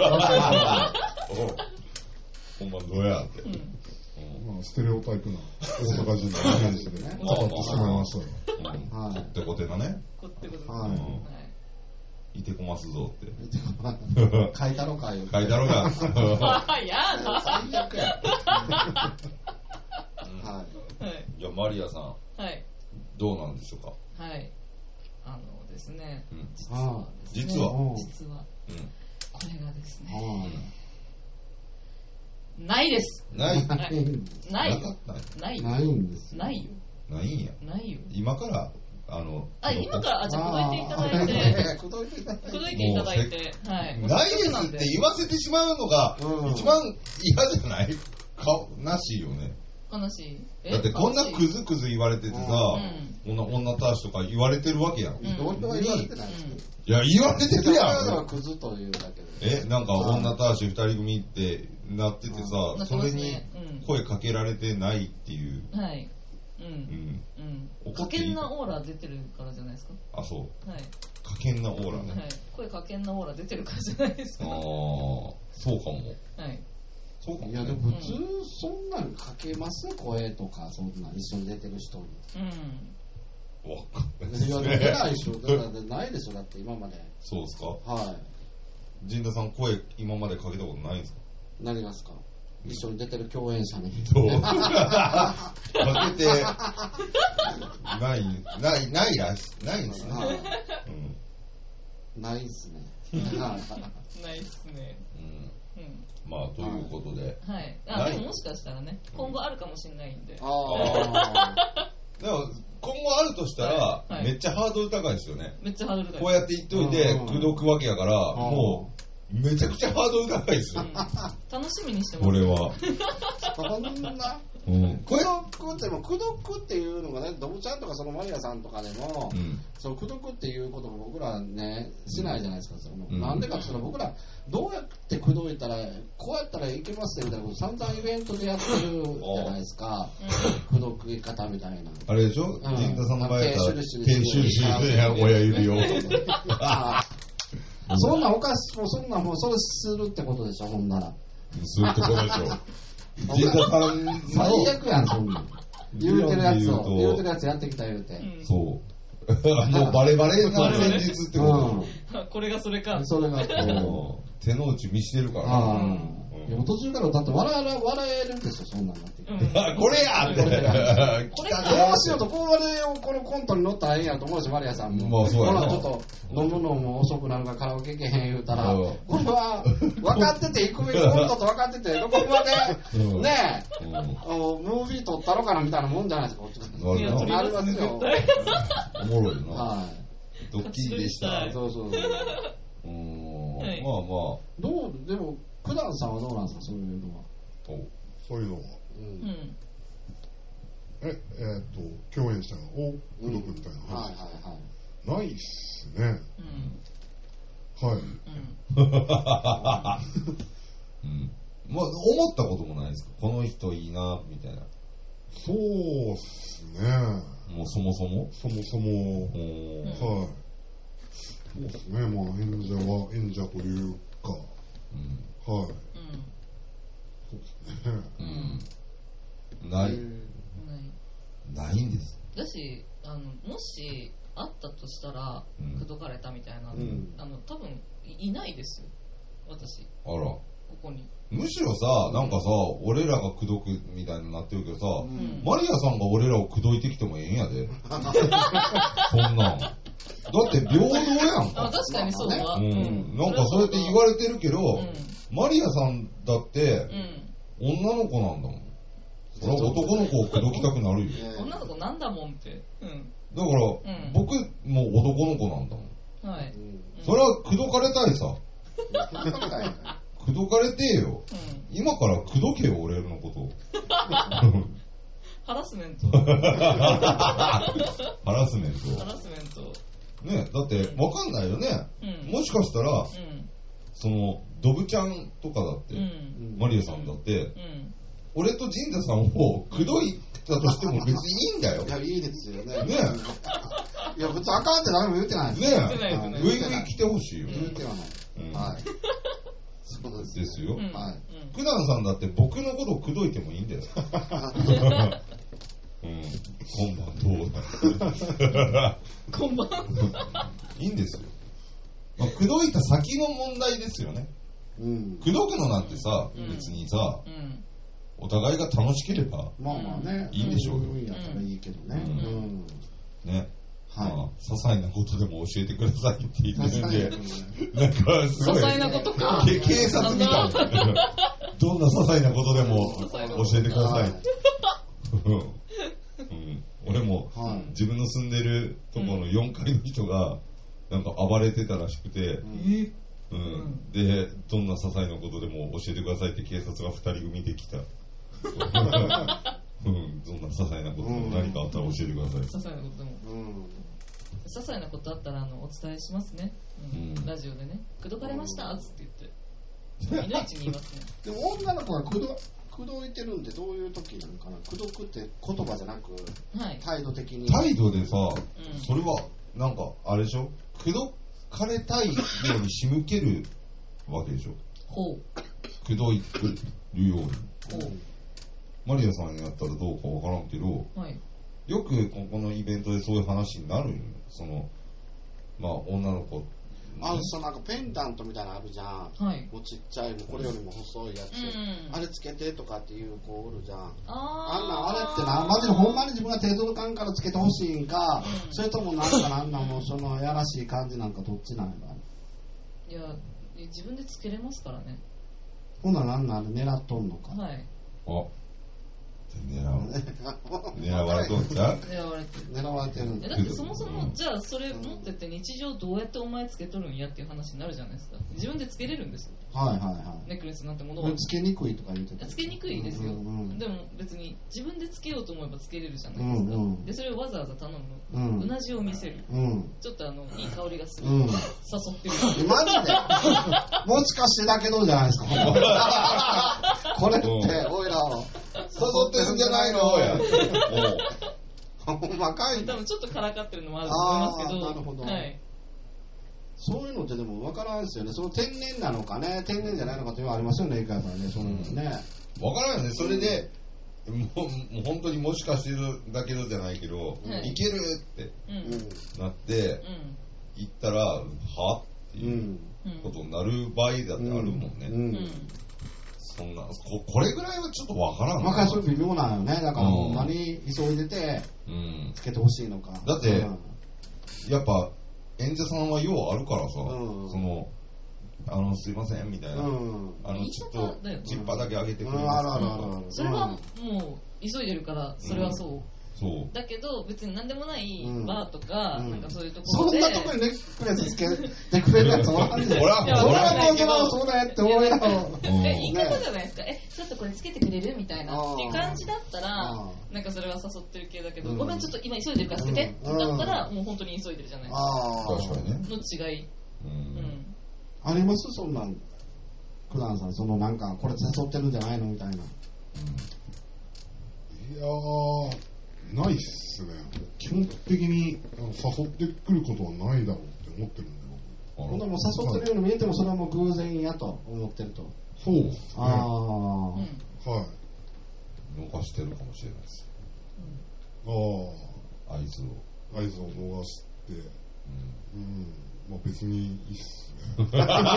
[SPEAKER 1] 今晩どうやって、うん
[SPEAKER 2] まあ、ステレオタイプな大阪人のイメージでね、語ってしまいましたよ。
[SPEAKER 1] こってこてなね。
[SPEAKER 3] こってこてなね。
[SPEAKER 1] いてこますぞって。
[SPEAKER 4] 書いたろかよ。
[SPEAKER 1] 書いたろか。
[SPEAKER 3] やだ。
[SPEAKER 4] 最悪や。
[SPEAKER 1] マリアさん、
[SPEAKER 3] はい、
[SPEAKER 1] どうなんでしょうか。
[SPEAKER 3] はい、あのですね、
[SPEAKER 1] うん、
[SPEAKER 3] 実はですね、
[SPEAKER 1] 実は
[SPEAKER 3] 実は、うん、これがですね、
[SPEAKER 1] うん、
[SPEAKER 3] ないです。
[SPEAKER 1] ない。
[SPEAKER 3] ない。ない。
[SPEAKER 4] ない。ないんです。
[SPEAKER 3] ないよ。
[SPEAKER 1] ないんや。
[SPEAKER 3] ないよ。
[SPEAKER 1] 今からあの
[SPEAKER 3] あ今からあじゃあ口説いていただいて口説いていただいてはい
[SPEAKER 1] ないですって言わせてしまうのが一番嫌じゃない？かなしいよね。
[SPEAKER 3] 悲しい。
[SPEAKER 1] だってこんなクズクズ言われててさ、うん、女たらしとか言われてるわけやん。
[SPEAKER 4] うん、俺は言われてない。
[SPEAKER 1] いや言われてるやん。
[SPEAKER 4] クズというだけ
[SPEAKER 1] で。えなんか女たらし二人組ってなっててさ、それに声かけられてないっていう。
[SPEAKER 3] はい。うんうん。かけんなオーラ出てるからじゃないですか。
[SPEAKER 1] あそう。
[SPEAKER 3] はい。
[SPEAKER 1] かけんなオーラね。
[SPEAKER 3] はい。声かけんなオーラ出てるからじゃないですか。ああ
[SPEAKER 1] そうかも。
[SPEAKER 3] はい。
[SPEAKER 1] そうかも、ね。
[SPEAKER 4] いやでも普通そんなにかけます声とかそんな一緒に出てる人に。
[SPEAKER 3] うん。
[SPEAKER 1] わかんない。
[SPEAKER 4] いや出ないでしょ。だからないでしょだって今まで。
[SPEAKER 1] そうですか。
[SPEAKER 4] はい。
[SPEAKER 1] 陣田さん声今までかけたことないんですか。
[SPEAKER 4] 何がですか。一緒に出てる共演者に
[SPEAKER 1] そうかけてないないないらないんですね、
[SPEAKER 4] うん、ないっすね
[SPEAKER 3] ないっすね、
[SPEAKER 1] うんうん、まあということで、
[SPEAKER 3] はい、あでももしかしたらね今後あるかもしれないんで、うん、
[SPEAKER 4] あ
[SPEAKER 1] でも今後あるとしたら、はいはい、めっちゃハードル高いですよね。
[SPEAKER 3] めっちゃハードル高い。
[SPEAKER 1] こうやって言っといて口説くわけやからもうめちゃくちゃハードル高いですよ、うん、
[SPEAKER 3] 楽しみにしてます。
[SPEAKER 1] 俺は
[SPEAKER 4] そんな
[SPEAKER 1] うん、
[SPEAKER 4] 口説くっても口説くっていうのがねドブちゃんとかそのマリアさんとかでも、うん、その口説くっていうことを僕らねしないじゃないですか。その、うん、なんでかっていうと僕らどうやって口説いたらこうやったらいけますってみたいなこと散々イベントでやってるじゃないですか口説き方みたいな
[SPEAKER 1] あれでしょ。陣田さんの場合は手シュルシュルで親指を
[SPEAKER 4] そんなおかしい、もうそんなもうそれするってことでしょ、ほんなら。
[SPEAKER 1] そういうところでしょ。陣田さんの
[SPEAKER 4] 最悪やん、そんな。言うてるやつを、言うてるやつやってきた言うて。
[SPEAKER 3] うん、
[SPEAKER 1] そう。もうバレバレな戦術ってこと、
[SPEAKER 3] うん、これがそれか。
[SPEAKER 4] それが。
[SPEAKER 1] 手の内見してるから。
[SPEAKER 4] あいや途中からだって笑え笑えるんですよ、そんなんなって。
[SPEAKER 1] うん、これやって。これ
[SPEAKER 4] どうしようと、これをこのコントに乗ったらええやんと思うし、マリアさんも。
[SPEAKER 1] まあそうやな。
[SPEAKER 4] ちょっと飲むのも遅くなるからカラオケ行けへん言うたら、これは分かってて、行くべきコントと分かってて、どこまで、ねえ、ムービー撮ったのかなみたいなもんじゃないですか、こっちから。
[SPEAKER 3] いや、
[SPEAKER 4] ありますよ。
[SPEAKER 1] おもろいな。
[SPEAKER 4] はい。
[SPEAKER 1] ドッキリでした。
[SPEAKER 4] そうそうそう。
[SPEAKER 1] うん、
[SPEAKER 3] はい、
[SPEAKER 1] まあまあ。
[SPEAKER 4] どう、でも、九段さんはどうなんですか、そういうのは。
[SPEAKER 2] そういうのは。
[SPEAKER 3] うん。
[SPEAKER 2] え、えー、っと、共演者を口説くみたいな話。
[SPEAKER 4] はいはいはい。
[SPEAKER 2] ないっすね。
[SPEAKER 3] うん。
[SPEAKER 2] はい。
[SPEAKER 1] うん。うん。まあ、思ったこともないですか、この人いいな、みたいな。
[SPEAKER 2] そうっすね。
[SPEAKER 1] もうそもそも
[SPEAKER 2] そもそも。はい。そうっすね。まあ、演者は演者というか。うん、はい。うん。そうですね。
[SPEAKER 1] うん。ない。ない。ないんです。
[SPEAKER 3] だし、あの、もし、あったとしたら、口説かれたみたいな、うん、あの、多分いないですよ。私。
[SPEAKER 1] あら。
[SPEAKER 3] ここに。
[SPEAKER 1] むしろさ、なんかさ、俺らが口説くみたいになってるけどさ、うん、マリアさんが俺らを口説いてきてもええんやで。そんなん。だって平等やんか。
[SPEAKER 3] あ、確かにそうだ。
[SPEAKER 1] うん。なんかそうやって言われてるけど、うん、マリアさんだって、うん、女の子なんだもん。それは男の子を口説きたくなるよ。
[SPEAKER 3] 女の子なんだもんって。うん。
[SPEAKER 1] だから、うん、僕も男の子なんだもん。
[SPEAKER 3] はい。
[SPEAKER 1] それは口説かれたいさ。口説かれてよ、うん、今から口説けよ俺のこと
[SPEAKER 3] ハラスメント
[SPEAKER 1] ハラスメント
[SPEAKER 3] ハラスメント
[SPEAKER 1] ね、だって分かんないよね、うん、もしかしたら、うん、そのドブちゃんとかだって、うん、マリアさんだって、うん、俺と陣田さんを口説いたとしても別にいいんだよ。
[SPEAKER 4] いや、いいですよね。
[SPEAKER 1] ね
[SPEAKER 4] いや、別にあかんって誰も言ってない
[SPEAKER 1] ですねえ。グイグイ来てほしいよ。
[SPEAKER 4] 言ってはない。うん、はい。そうです
[SPEAKER 1] ですよ。
[SPEAKER 4] はい。
[SPEAKER 1] 九段さんだって僕のことを口説いてもいいんだよ。うん。今晩どう
[SPEAKER 3] 今晩
[SPEAKER 1] いいんですよ。まあ、口説いた先の問題ですよね。うん。口説くのなんてさ、うん、別にさ、うん、 お互いが楽しければ
[SPEAKER 4] まあまあね
[SPEAKER 1] いいでしょうよ。
[SPEAKER 4] やったらいいけどね。
[SPEAKER 1] ね。はい。まあ、些細なことでも教えてくださいって言ってるんで、なんかすごい。
[SPEAKER 3] 些細なことか。
[SPEAKER 1] 警察みたいな。どんな些細なことでも教えてください。うん、俺も、はい、自分の住んでるところのよんかいの人がなんか暴れてたらしくて、うんうん、でどんな些細なことでも教えてくださいって警察がふたり組で来た。うん、どんな些細なことでも何かあったら教えてください。些
[SPEAKER 3] 細なことでも、うん、些細なことあったらあのお伝えしますね、うんうん、ラジオでね口説かれましたっつって言っていのいちに言いますね。
[SPEAKER 4] でも女の子が口説口説いてるんでどういう時なのかな。口説くって言葉じゃなく、はい、態度的に
[SPEAKER 1] 態度でさ、うん、それはなんかあれでしょ、口説かれたいように仕向けるわけでしょ。
[SPEAKER 3] ほう
[SPEAKER 1] 口説いてるように。ほうマリアさんやったらどうかわからんけど、はい、よくここのイベントでそういう話になるんよ。そのまあ女の子
[SPEAKER 4] あのさ、なんかペンダントみたいなのあるじゃん、はい、もうちっちゃいもこれよりも細いやつ、うん、あれつけてとかっていう子おるじゃん。ああんなんあれってなマジでほんまに自分が手届かんからつけてほしいんか、うん、それともなんかなんだもうそのやらしい感じなんかどっちなんや。
[SPEAKER 3] いや自分でつけれますからね。
[SPEAKER 4] ほんならなんなん狙っとんのか。
[SPEAKER 3] はい
[SPEAKER 1] あ狙わ狙われとんちゃう
[SPEAKER 3] 狙われてる
[SPEAKER 4] 狙われてるんだ。
[SPEAKER 3] だってそもそも、うん、じゃあそれ持ってって日常どうやってお前つけとるんやっていう話になるじゃないですか。自分でつけれるんですよ。
[SPEAKER 4] はいはいはい。
[SPEAKER 3] ネックレスなんてものは
[SPEAKER 4] つけにくいとか言うてた。
[SPEAKER 3] つけにくいですよ、うんうん、でも別に自分でつけようと思えばつけれるじゃないですか、うんうん、でそれをわざわざ頼む、うん、うなじを見せる、うん、ちょっとあのいい香りがする、うん、誘ってる
[SPEAKER 4] マジでもしかしてだけどじゃないですかこれっておいらを
[SPEAKER 1] 誘ってるんじゃないのや
[SPEAKER 4] ほんまかい。
[SPEAKER 3] 多分ちょっとからかってるのもあると思いますけど。
[SPEAKER 4] なるほど、
[SPEAKER 3] はい、
[SPEAKER 4] そういうのってでも分からんですよね。その天然なのかね天然じゃないのかというのはありますよね。いかやからねそういうのね、
[SPEAKER 1] うん、分からんよね。それでもう、もう本当にもしかしてるだけどじゃないけど、うん、いけるって、うん、なって、うん、行ったらはっていうことになる場合だってあるもんね、うんうんうん、そんな こ, これぐらいはちょっと分からん
[SPEAKER 4] 分かる。それ微妙なのよね。だからほんまに急いでてつけてほしいのか、
[SPEAKER 1] うん、だって、うん、やっぱ演者さんはようあるからさ、うん、そのあのすいませんみたいな、うん、あのちょっとチッパーだけ上げてくれますか、
[SPEAKER 3] うん、それはもう急いでるからそれはそう、うんそうだけど別に何でもないバーとか、うん、なんかそういうところで
[SPEAKER 4] そんなとこにネックレスつけてくれるやつおらんねん。俺はそうだよって思いながら
[SPEAKER 3] 言い方じゃないですか。えちょっとこれつけてくれるみたいなっていう感じだったらなんかそれは誘ってる系だけど、うん、ごめんちょっと今急いでるからつけて、うん、だったらもう本当に急いでるじゃないですか。確かにねの違い、うんうん、
[SPEAKER 4] ありますそんなんクランさん。そのなんかこれ誘ってるんじゃないのみたいな、うん、
[SPEAKER 2] いやーないっすね。基本的に誘ってくることはないだろうって思ってるんで
[SPEAKER 4] 僕。ほんならもう誘ってるように見えてもそれはもう偶然やと思ってると。
[SPEAKER 2] そうですね。ああ、うん、はい。
[SPEAKER 1] 逃してるかもしれないです。
[SPEAKER 2] うん、あ
[SPEAKER 1] あ合図を
[SPEAKER 2] 合図を逃して、うん、うん、まあ別にいいっすね。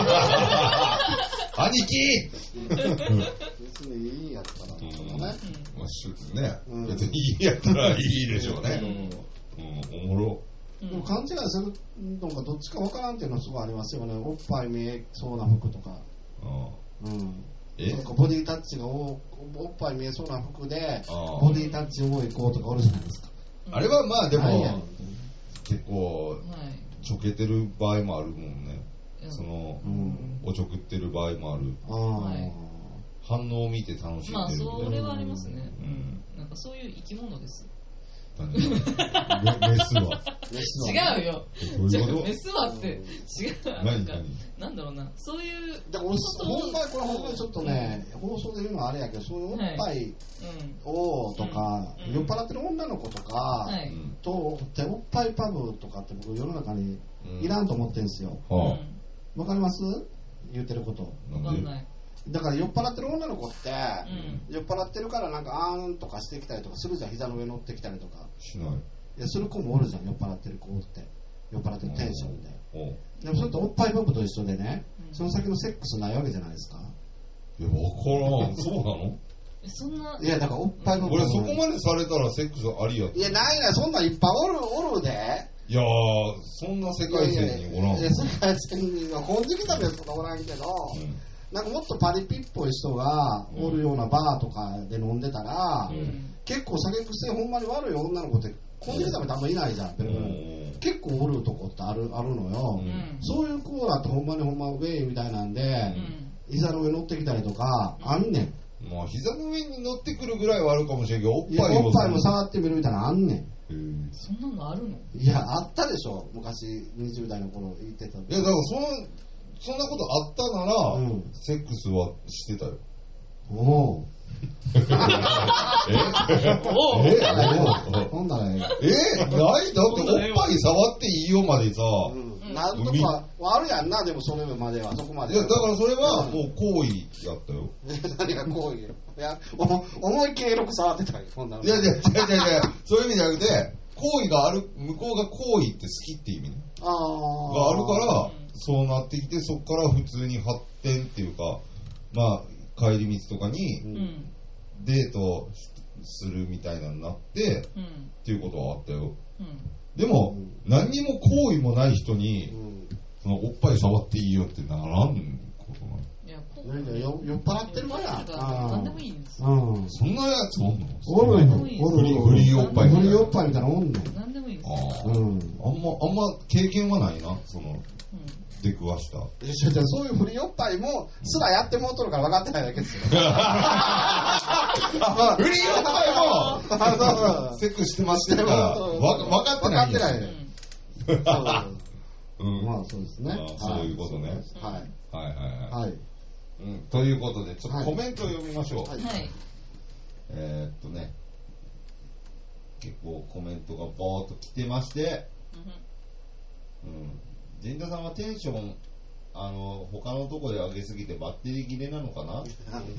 [SPEAKER 1] 兄貴
[SPEAKER 4] 別にいいやったらとかね、うん、まあ
[SPEAKER 1] ね、うん、別にいいやったらいいでしょうね、うんうん、おもろ。
[SPEAKER 4] でも勘違いするのがどっちか分からんっていうのはすごいありますよね。おっぱい見えそうな服とか、うん、えなんかボディタッチが お, おっぱい見えそうな服でボディタッチ多い子とかおるじゃないですか。
[SPEAKER 1] あれはまあでも結構ちょけてる場合もあるもんね。その、うん、おちょくってる場合もある。あ、はい、反応を見て楽しんでる。
[SPEAKER 3] まあそれはありますね、うん、なんかそういう生き物です。
[SPEAKER 1] メスは
[SPEAKER 3] 違うよ。メスはって違う。なんかなんだろうな、そういう
[SPEAKER 4] だからほんまこれほんまにちょっとね、うん、放送で言うのはあれやけど、そういうおっぱいをとか、うん、酔っ払ってる女の子とか、はい、とでおっぱいパブとかって僕世の中にいらんと思ってるんですよ。わ、うん、かります？言ってること。
[SPEAKER 3] わかんない。
[SPEAKER 4] だから酔っ払ってる女の子って、うん、酔っ払ってるからなんかあーんとかしてきたりとかするじゃん。膝の上乗ってきたりとか
[SPEAKER 1] しない。
[SPEAKER 4] いやする子もおるじゃん。酔っ払ってる子って酔っ払ってるテンションで。でもそれとおっぱいパブと一緒でね、うん、その先のセックスないわけじゃないですか。
[SPEAKER 1] いや分からん。そうなの？
[SPEAKER 3] そんな。
[SPEAKER 4] いや、だからおっぱいも。
[SPEAKER 1] 俺そこまでされたらセックスありやって。
[SPEAKER 4] いや、ないない、そんなんいっぱいおる、おるで。
[SPEAKER 1] いやー、そんな世界線におらん。
[SPEAKER 4] いや、世界線には、金色食べるとかおらんけど、うん、なんかもっとパリピっぽい人がおるようなバーとかで飲んでたら、うん、結構酒癖ほんまに悪い女の子って金色食べ多分いないじゃん、うん、結構おるとこってある、あるのよ、うん、そういう子だってほんまにほんまウェイみたいなんで、うん膝の上乗ってきたりとか、あんねん。
[SPEAKER 1] まあ、膝の上に乗ってくるぐらいはあるかもしれんけど、おっぱい
[SPEAKER 4] も。おっぱいも触ってみるみたいなのあんねん。
[SPEAKER 3] そんなのあるの？
[SPEAKER 4] いや、あったでしょ。昔、にじゅう代の頃言ってた。い
[SPEAKER 1] や、だからその、そんなことあったなら、うん、セックスはしてたよ。
[SPEAKER 4] おお。ええほんならえ
[SPEAKER 1] ええないだっておっぱい触っていいよまでさ、うん、
[SPEAKER 4] なんとかあるやんな、でもそれまではそこまで。
[SPEAKER 1] いやだからそれはもう行為やったよ。
[SPEAKER 4] 何が行為よ。いや思いっきりエロく触ってたよ。
[SPEAKER 1] そんなの。いやいやいやいやいやそういう意味じゃなくて行為がある向こうが行為って好きっていう意味ね。ああ。があるからそうなってきてそこから普通に発展っていうかまあ。帰り道とかにデートするみたいなのになって、うん、っていうことはあったよ、うん、でも、うん、何にも好意もない人に、うん、そのおっぱい触っていいよってならんことない。
[SPEAKER 4] いや、酔っ払ってるから
[SPEAKER 3] 何でもいいんですよ、
[SPEAKER 1] うん、そんなやつおんの？
[SPEAKER 4] おるの？
[SPEAKER 1] フリーおっぱいみたいな。
[SPEAKER 4] フリーおっぱいみたいなおんの？
[SPEAKER 3] 何でもいいんです
[SPEAKER 1] よ。あ、うん、あんまあんま経験はないなその。出くわした。
[SPEAKER 4] そういうフリーおっぱいもすらやってもうとるから分かってないだけですよ。フリー
[SPEAKER 1] おっぱいもセックスしてますから分かってない。分かってない。
[SPEAKER 4] まあそうですね。
[SPEAKER 1] そういうことね。はいはいはいはい。ということでちょっとコメントを読みましょう。えっとね結構コメントがボーっと来てまして。うん陣田さんはテンションあの他のとこで上げすぎてバッテリー切れなのかな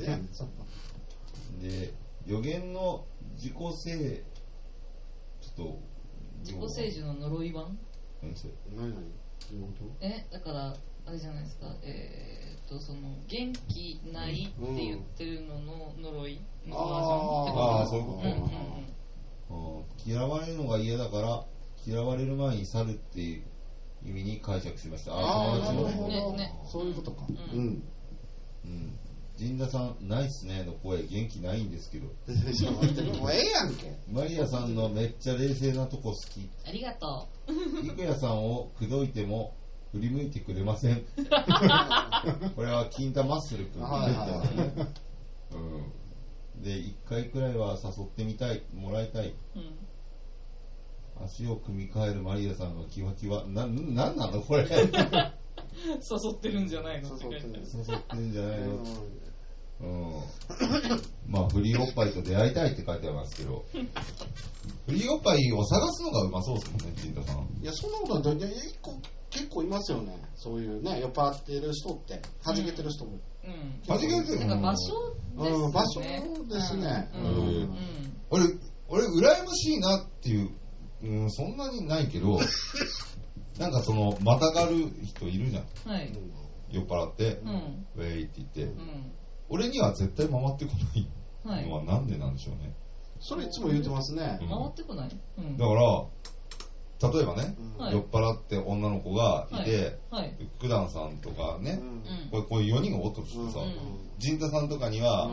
[SPEAKER 1] で予言の自己聖ちょっと
[SPEAKER 3] 自己聖樹の呪い版
[SPEAKER 4] 何それ何何
[SPEAKER 3] えだからあれじゃないですかえー、っとその元気ないって言ってるのの呪いのバージョンってこと
[SPEAKER 1] ああそういうこと、うんうん、嫌われるのが嫌だから嫌われる前に去るっていう意味に解釈しました。
[SPEAKER 4] ああ、なるほど、ね。そういうことか。うん。
[SPEAKER 1] うん。陣田さん、ないっすねの声、元気ないんですけど。
[SPEAKER 4] もうええやんけ。
[SPEAKER 1] マリアさんのめっちゃ冷静なとこ好き。
[SPEAKER 3] ありがと
[SPEAKER 1] う。郁也さんを口説いても振り向いてくれません。これは金田マッスル君。はいはいはい。うん。で、一回くらいは誘ってみたい、もらいたい。うん足を組み替えるマリアさんのキワキワな、なんなのこれ誘
[SPEAKER 3] ってるんじゃないの
[SPEAKER 1] 誘ってる誘ってるんじゃないのうんまあフリーおっぱいと出会いたいって書いてありますけどフリーおっぱいを探すのがうまそうですもんね陣田さん
[SPEAKER 4] いやそんなことないいや一個結構いますよねそういうね酔っ払ってる人って弾けてる人も
[SPEAKER 1] 弾けてる
[SPEAKER 3] なんか場所ですね
[SPEAKER 4] 場所ですね
[SPEAKER 1] 俺俺羨ましいなっていううん、そんなにないけどなんかそのまたがる人いるじゃん、はい、酔っ払って、うん、ウェイって言って、うん、俺には絶対回ってこないのはなんでなんでしょうね
[SPEAKER 4] それいつも言ってますね、
[SPEAKER 3] うん、回ってこない、うん、
[SPEAKER 1] だから例えばね、うん、酔っ払って女の子がいて、はいはい、九段さんとかね、うん、これこういうよにんがおっとしてさ、うん、陣田さんとかには、うん、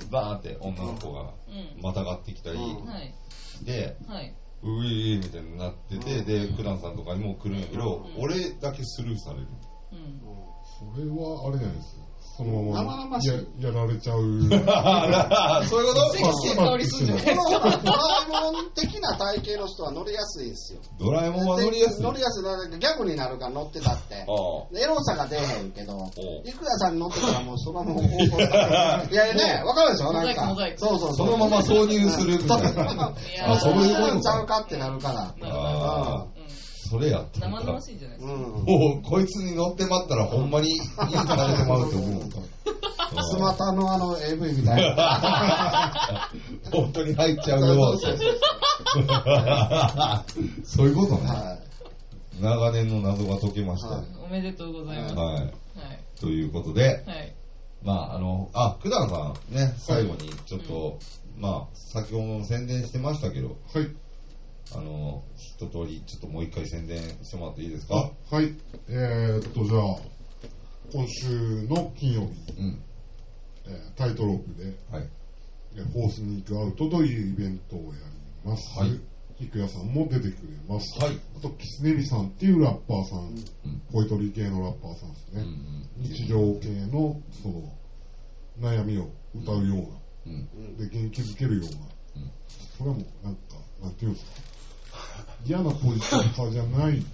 [SPEAKER 1] バーンって女の子がまたがってきたり、うん、で、はいういーみたいになってて、うん、で九段さんとかにも来るんやけど、うん、俺だけスルーされる、
[SPEAKER 2] うん、それはあれじゃないですかそのまま や, やられちゃうそういう
[SPEAKER 1] こと
[SPEAKER 3] セクシーな香りするんじゃないですか
[SPEAKER 4] ドラえもん的な体型の人は乗りやすいですよ
[SPEAKER 1] ドラえもんは乗りやすい
[SPEAKER 4] 乗りやすいギャグになるから乗ってたってエロさが出へんけど郁也さんに乗ってたらもうそのままいやね分かるでしょなんか
[SPEAKER 1] そうそうそのまま挿入するみたいな
[SPEAKER 4] あそういうことちゃうかってなるから
[SPEAKER 1] あそれやった
[SPEAKER 3] 生々しいんじゃないですか、うん、
[SPEAKER 1] もうこいつに乗って待ったらほんまにいいされてまうと思う
[SPEAKER 4] スマタのあの エーブイ みたいな
[SPEAKER 1] 本当に入っちゃうよそういうことね、はい、長年の謎が解けました、はい、
[SPEAKER 3] おめでとうございます、
[SPEAKER 1] はいはい、ということで、はいまあ、あの、あ、九段さんね、最後にちょっと、はい、まあ、先ほども宣伝してましたけど、
[SPEAKER 2] はい。
[SPEAKER 1] あの、一通り、ちょっともう一回宣伝してもらっていいですか？
[SPEAKER 2] はい。えー、っと、じゃあ、今週の金曜日、うんえー、タイトロープで、はい、フォースニークアウトというイベントをやります。はい。菊谷さんも出てくれます。はい。あと、キスネビさんっていうラッパーさん、うん、ポエトリー系のラッパーさんですね。うんうん、日常系の、その、悩みを歌うような、うん、で、元気づけるような、うん、それはもう、なんか、なんていうんですか、嫌なポジション化じゃない、うん、あの、なんてい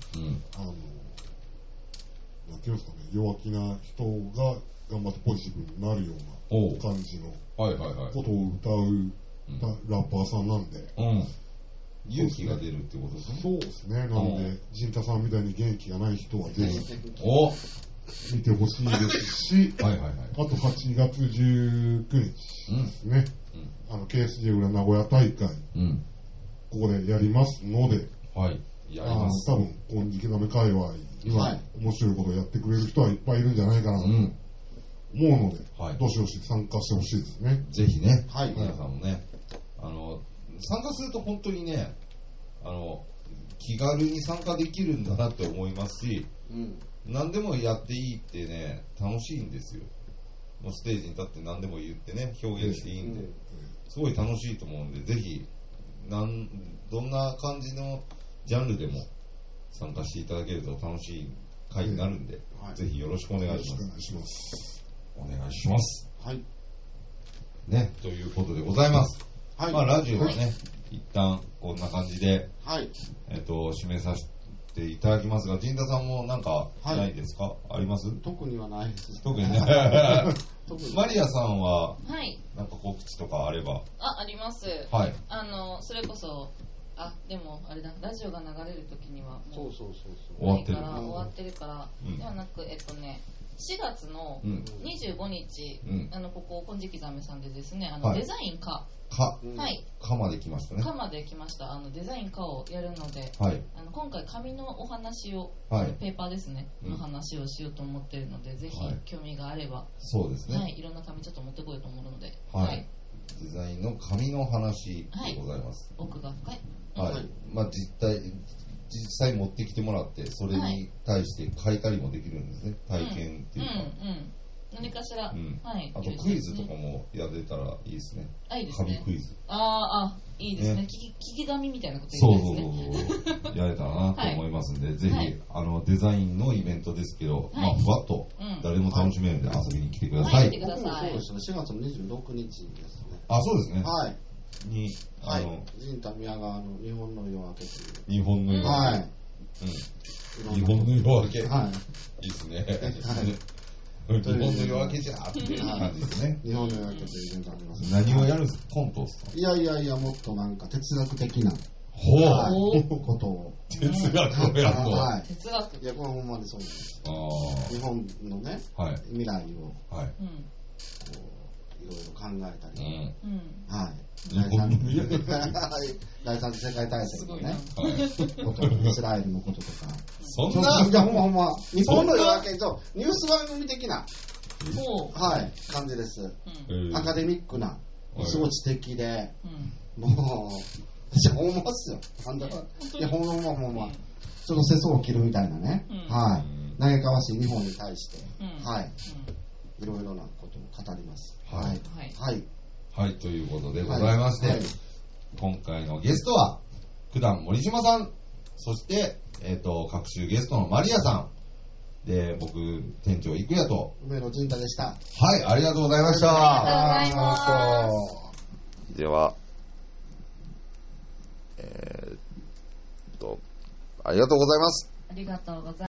[SPEAKER 2] うんですかね、弱気な人が頑張ってポジティブになるような感じのことを歌うラッパーさんなんで、うん
[SPEAKER 1] 勇気が出るってことですね。
[SPEAKER 2] そうですね。なので、陣太さんみたいに元気がない人はぜひ見てほしいですし、はいはいはい、あとはちがつじゅうくにちですね。うん、あの ケーエスジェー 裏名古屋大会、うん、ここでやりますので、はい、やります。多分、この池田目界隈には面白いことをやってくれる人はいっぱいいるんじゃないかなと思うので、はい、どしどし参加してほしいですね。
[SPEAKER 1] ぜひね、はい、皆さんもね、あの、参加すると本当にね、あの気軽に参加できるんだなって思いますし、うん、何でもやっていいってね、楽しいんですよ。もうステージに立って何でも言ってね、表現していいんで、すごい楽しいと思うんで、ぜひなんどんな感じのジャンルでも参加していただけると楽しい会になるんで、はい、ぜひよろしくお願いします。お願いします。お願いします。はい。ね、ということでございます。はい、まあラジオはね、はい、一旦こんな感じで、はい、えっと締めさせていただきますが、陣田さんもなんかないですか？はい、あります？
[SPEAKER 4] 特にはないです。
[SPEAKER 1] 特にね。マリアさんは、はい、なんか告知とかあれば？
[SPEAKER 3] あ、あります。はい。あのそれこそ、あ、でもあれだ、ラジオが流れる時にはもうそうそうそうそう終わってるから終わってるから、うん、ではなくえっとね。しがつのにじゅうごにち、うん、あのここ金色ざめさんでですね、あの、はい、デザイン科
[SPEAKER 1] か、はい、かまで来ましたね。
[SPEAKER 3] かまで来ました。あのデザイン科をやるので、はい、あの今回紙のお話を、はい、ペーパーですね、うん、の話をしようと思っているので、ぜひ興味があれば、はい、
[SPEAKER 1] そうですね。
[SPEAKER 3] はい、いろんな紙ちょっと持ってこようと思うので、
[SPEAKER 1] はい。はい、デザインの紙の話でございます。
[SPEAKER 3] はい、奥が深い。
[SPEAKER 1] はい。まあ実態。実際持ってきてもらってそれに対して変えたりもできるんですね、はい、体験っていうか、うんうんうん、
[SPEAKER 3] 何かしら、うんはい、
[SPEAKER 1] あとクイズとかもやれたらいいですね。
[SPEAKER 3] あ、いいですね。
[SPEAKER 1] 紙クイズ。
[SPEAKER 3] ああ、いいですね。聞き、聞き紙みたいなこと言うんですね。
[SPEAKER 1] そうそうそうやれたらなと思いますんで、はい、ぜひ、はい、あのデザインのイベントですけど、はい、まあふわっと誰も楽しめるんで遊びに来てください。はい、来てください。
[SPEAKER 4] そうですね。しがつのにじゅうろくにちですね。
[SPEAKER 1] あ、そうですね。
[SPEAKER 4] はい。
[SPEAKER 1] に
[SPEAKER 4] あの陣太宮川の日本の夜明けと
[SPEAKER 1] いう。日本の夜明け。はい。うん、日本の夜明け、はい、いいですね、はい、日本の夜明けじゃーっていう感じですね。
[SPEAKER 4] 日本の夜明けというイベントあります、ね、
[SPEAKER 1] 何をやるんですか？コントですか？
[SPEAKER 4] いやいやいや、もっとなんか哲学的なほう、はい、ことを
[SPEAKER 1] 哲学をやるの、
[SPEAKER 3] はい、哲学、
[SPEAKER 4] いや、これほんまにそうです。あ日本のね、はい、未来を、はい、こういろいろ考えたり、うん、はい第三次世界大戦のね、こと、イスラエルのこととか、
[SPEAKER 1] そんな、
[SPEAKER 4] いやほんまほんま、日本の夜明けとニュース番組的な、はい、感じです。アカデミックな、すごい知的で、もう、じゃあほんまっすよ。なんだか、いやほんまほんま、ちょっと世相を切るみたいなね、はい、嘆かわしい日本に対して、はい、いろいろなことを語ります。はい、はい。
[SPEAKER 1] はい、ということでございまして、はいはい、今回のゲストは九段森島さん、そして、えーと、各週ゲストのマリアさんで、僕店長郁也と
[SPEAKER 4] 梅野陣太でした。
[SPEAKER 1] はい、ありがとうございました。
[SPEAKER 3] ありがとうございます。
[SPEAKER 1] では、えー、とありがとうございます。
[SPEAKER 3] ありがとうございます。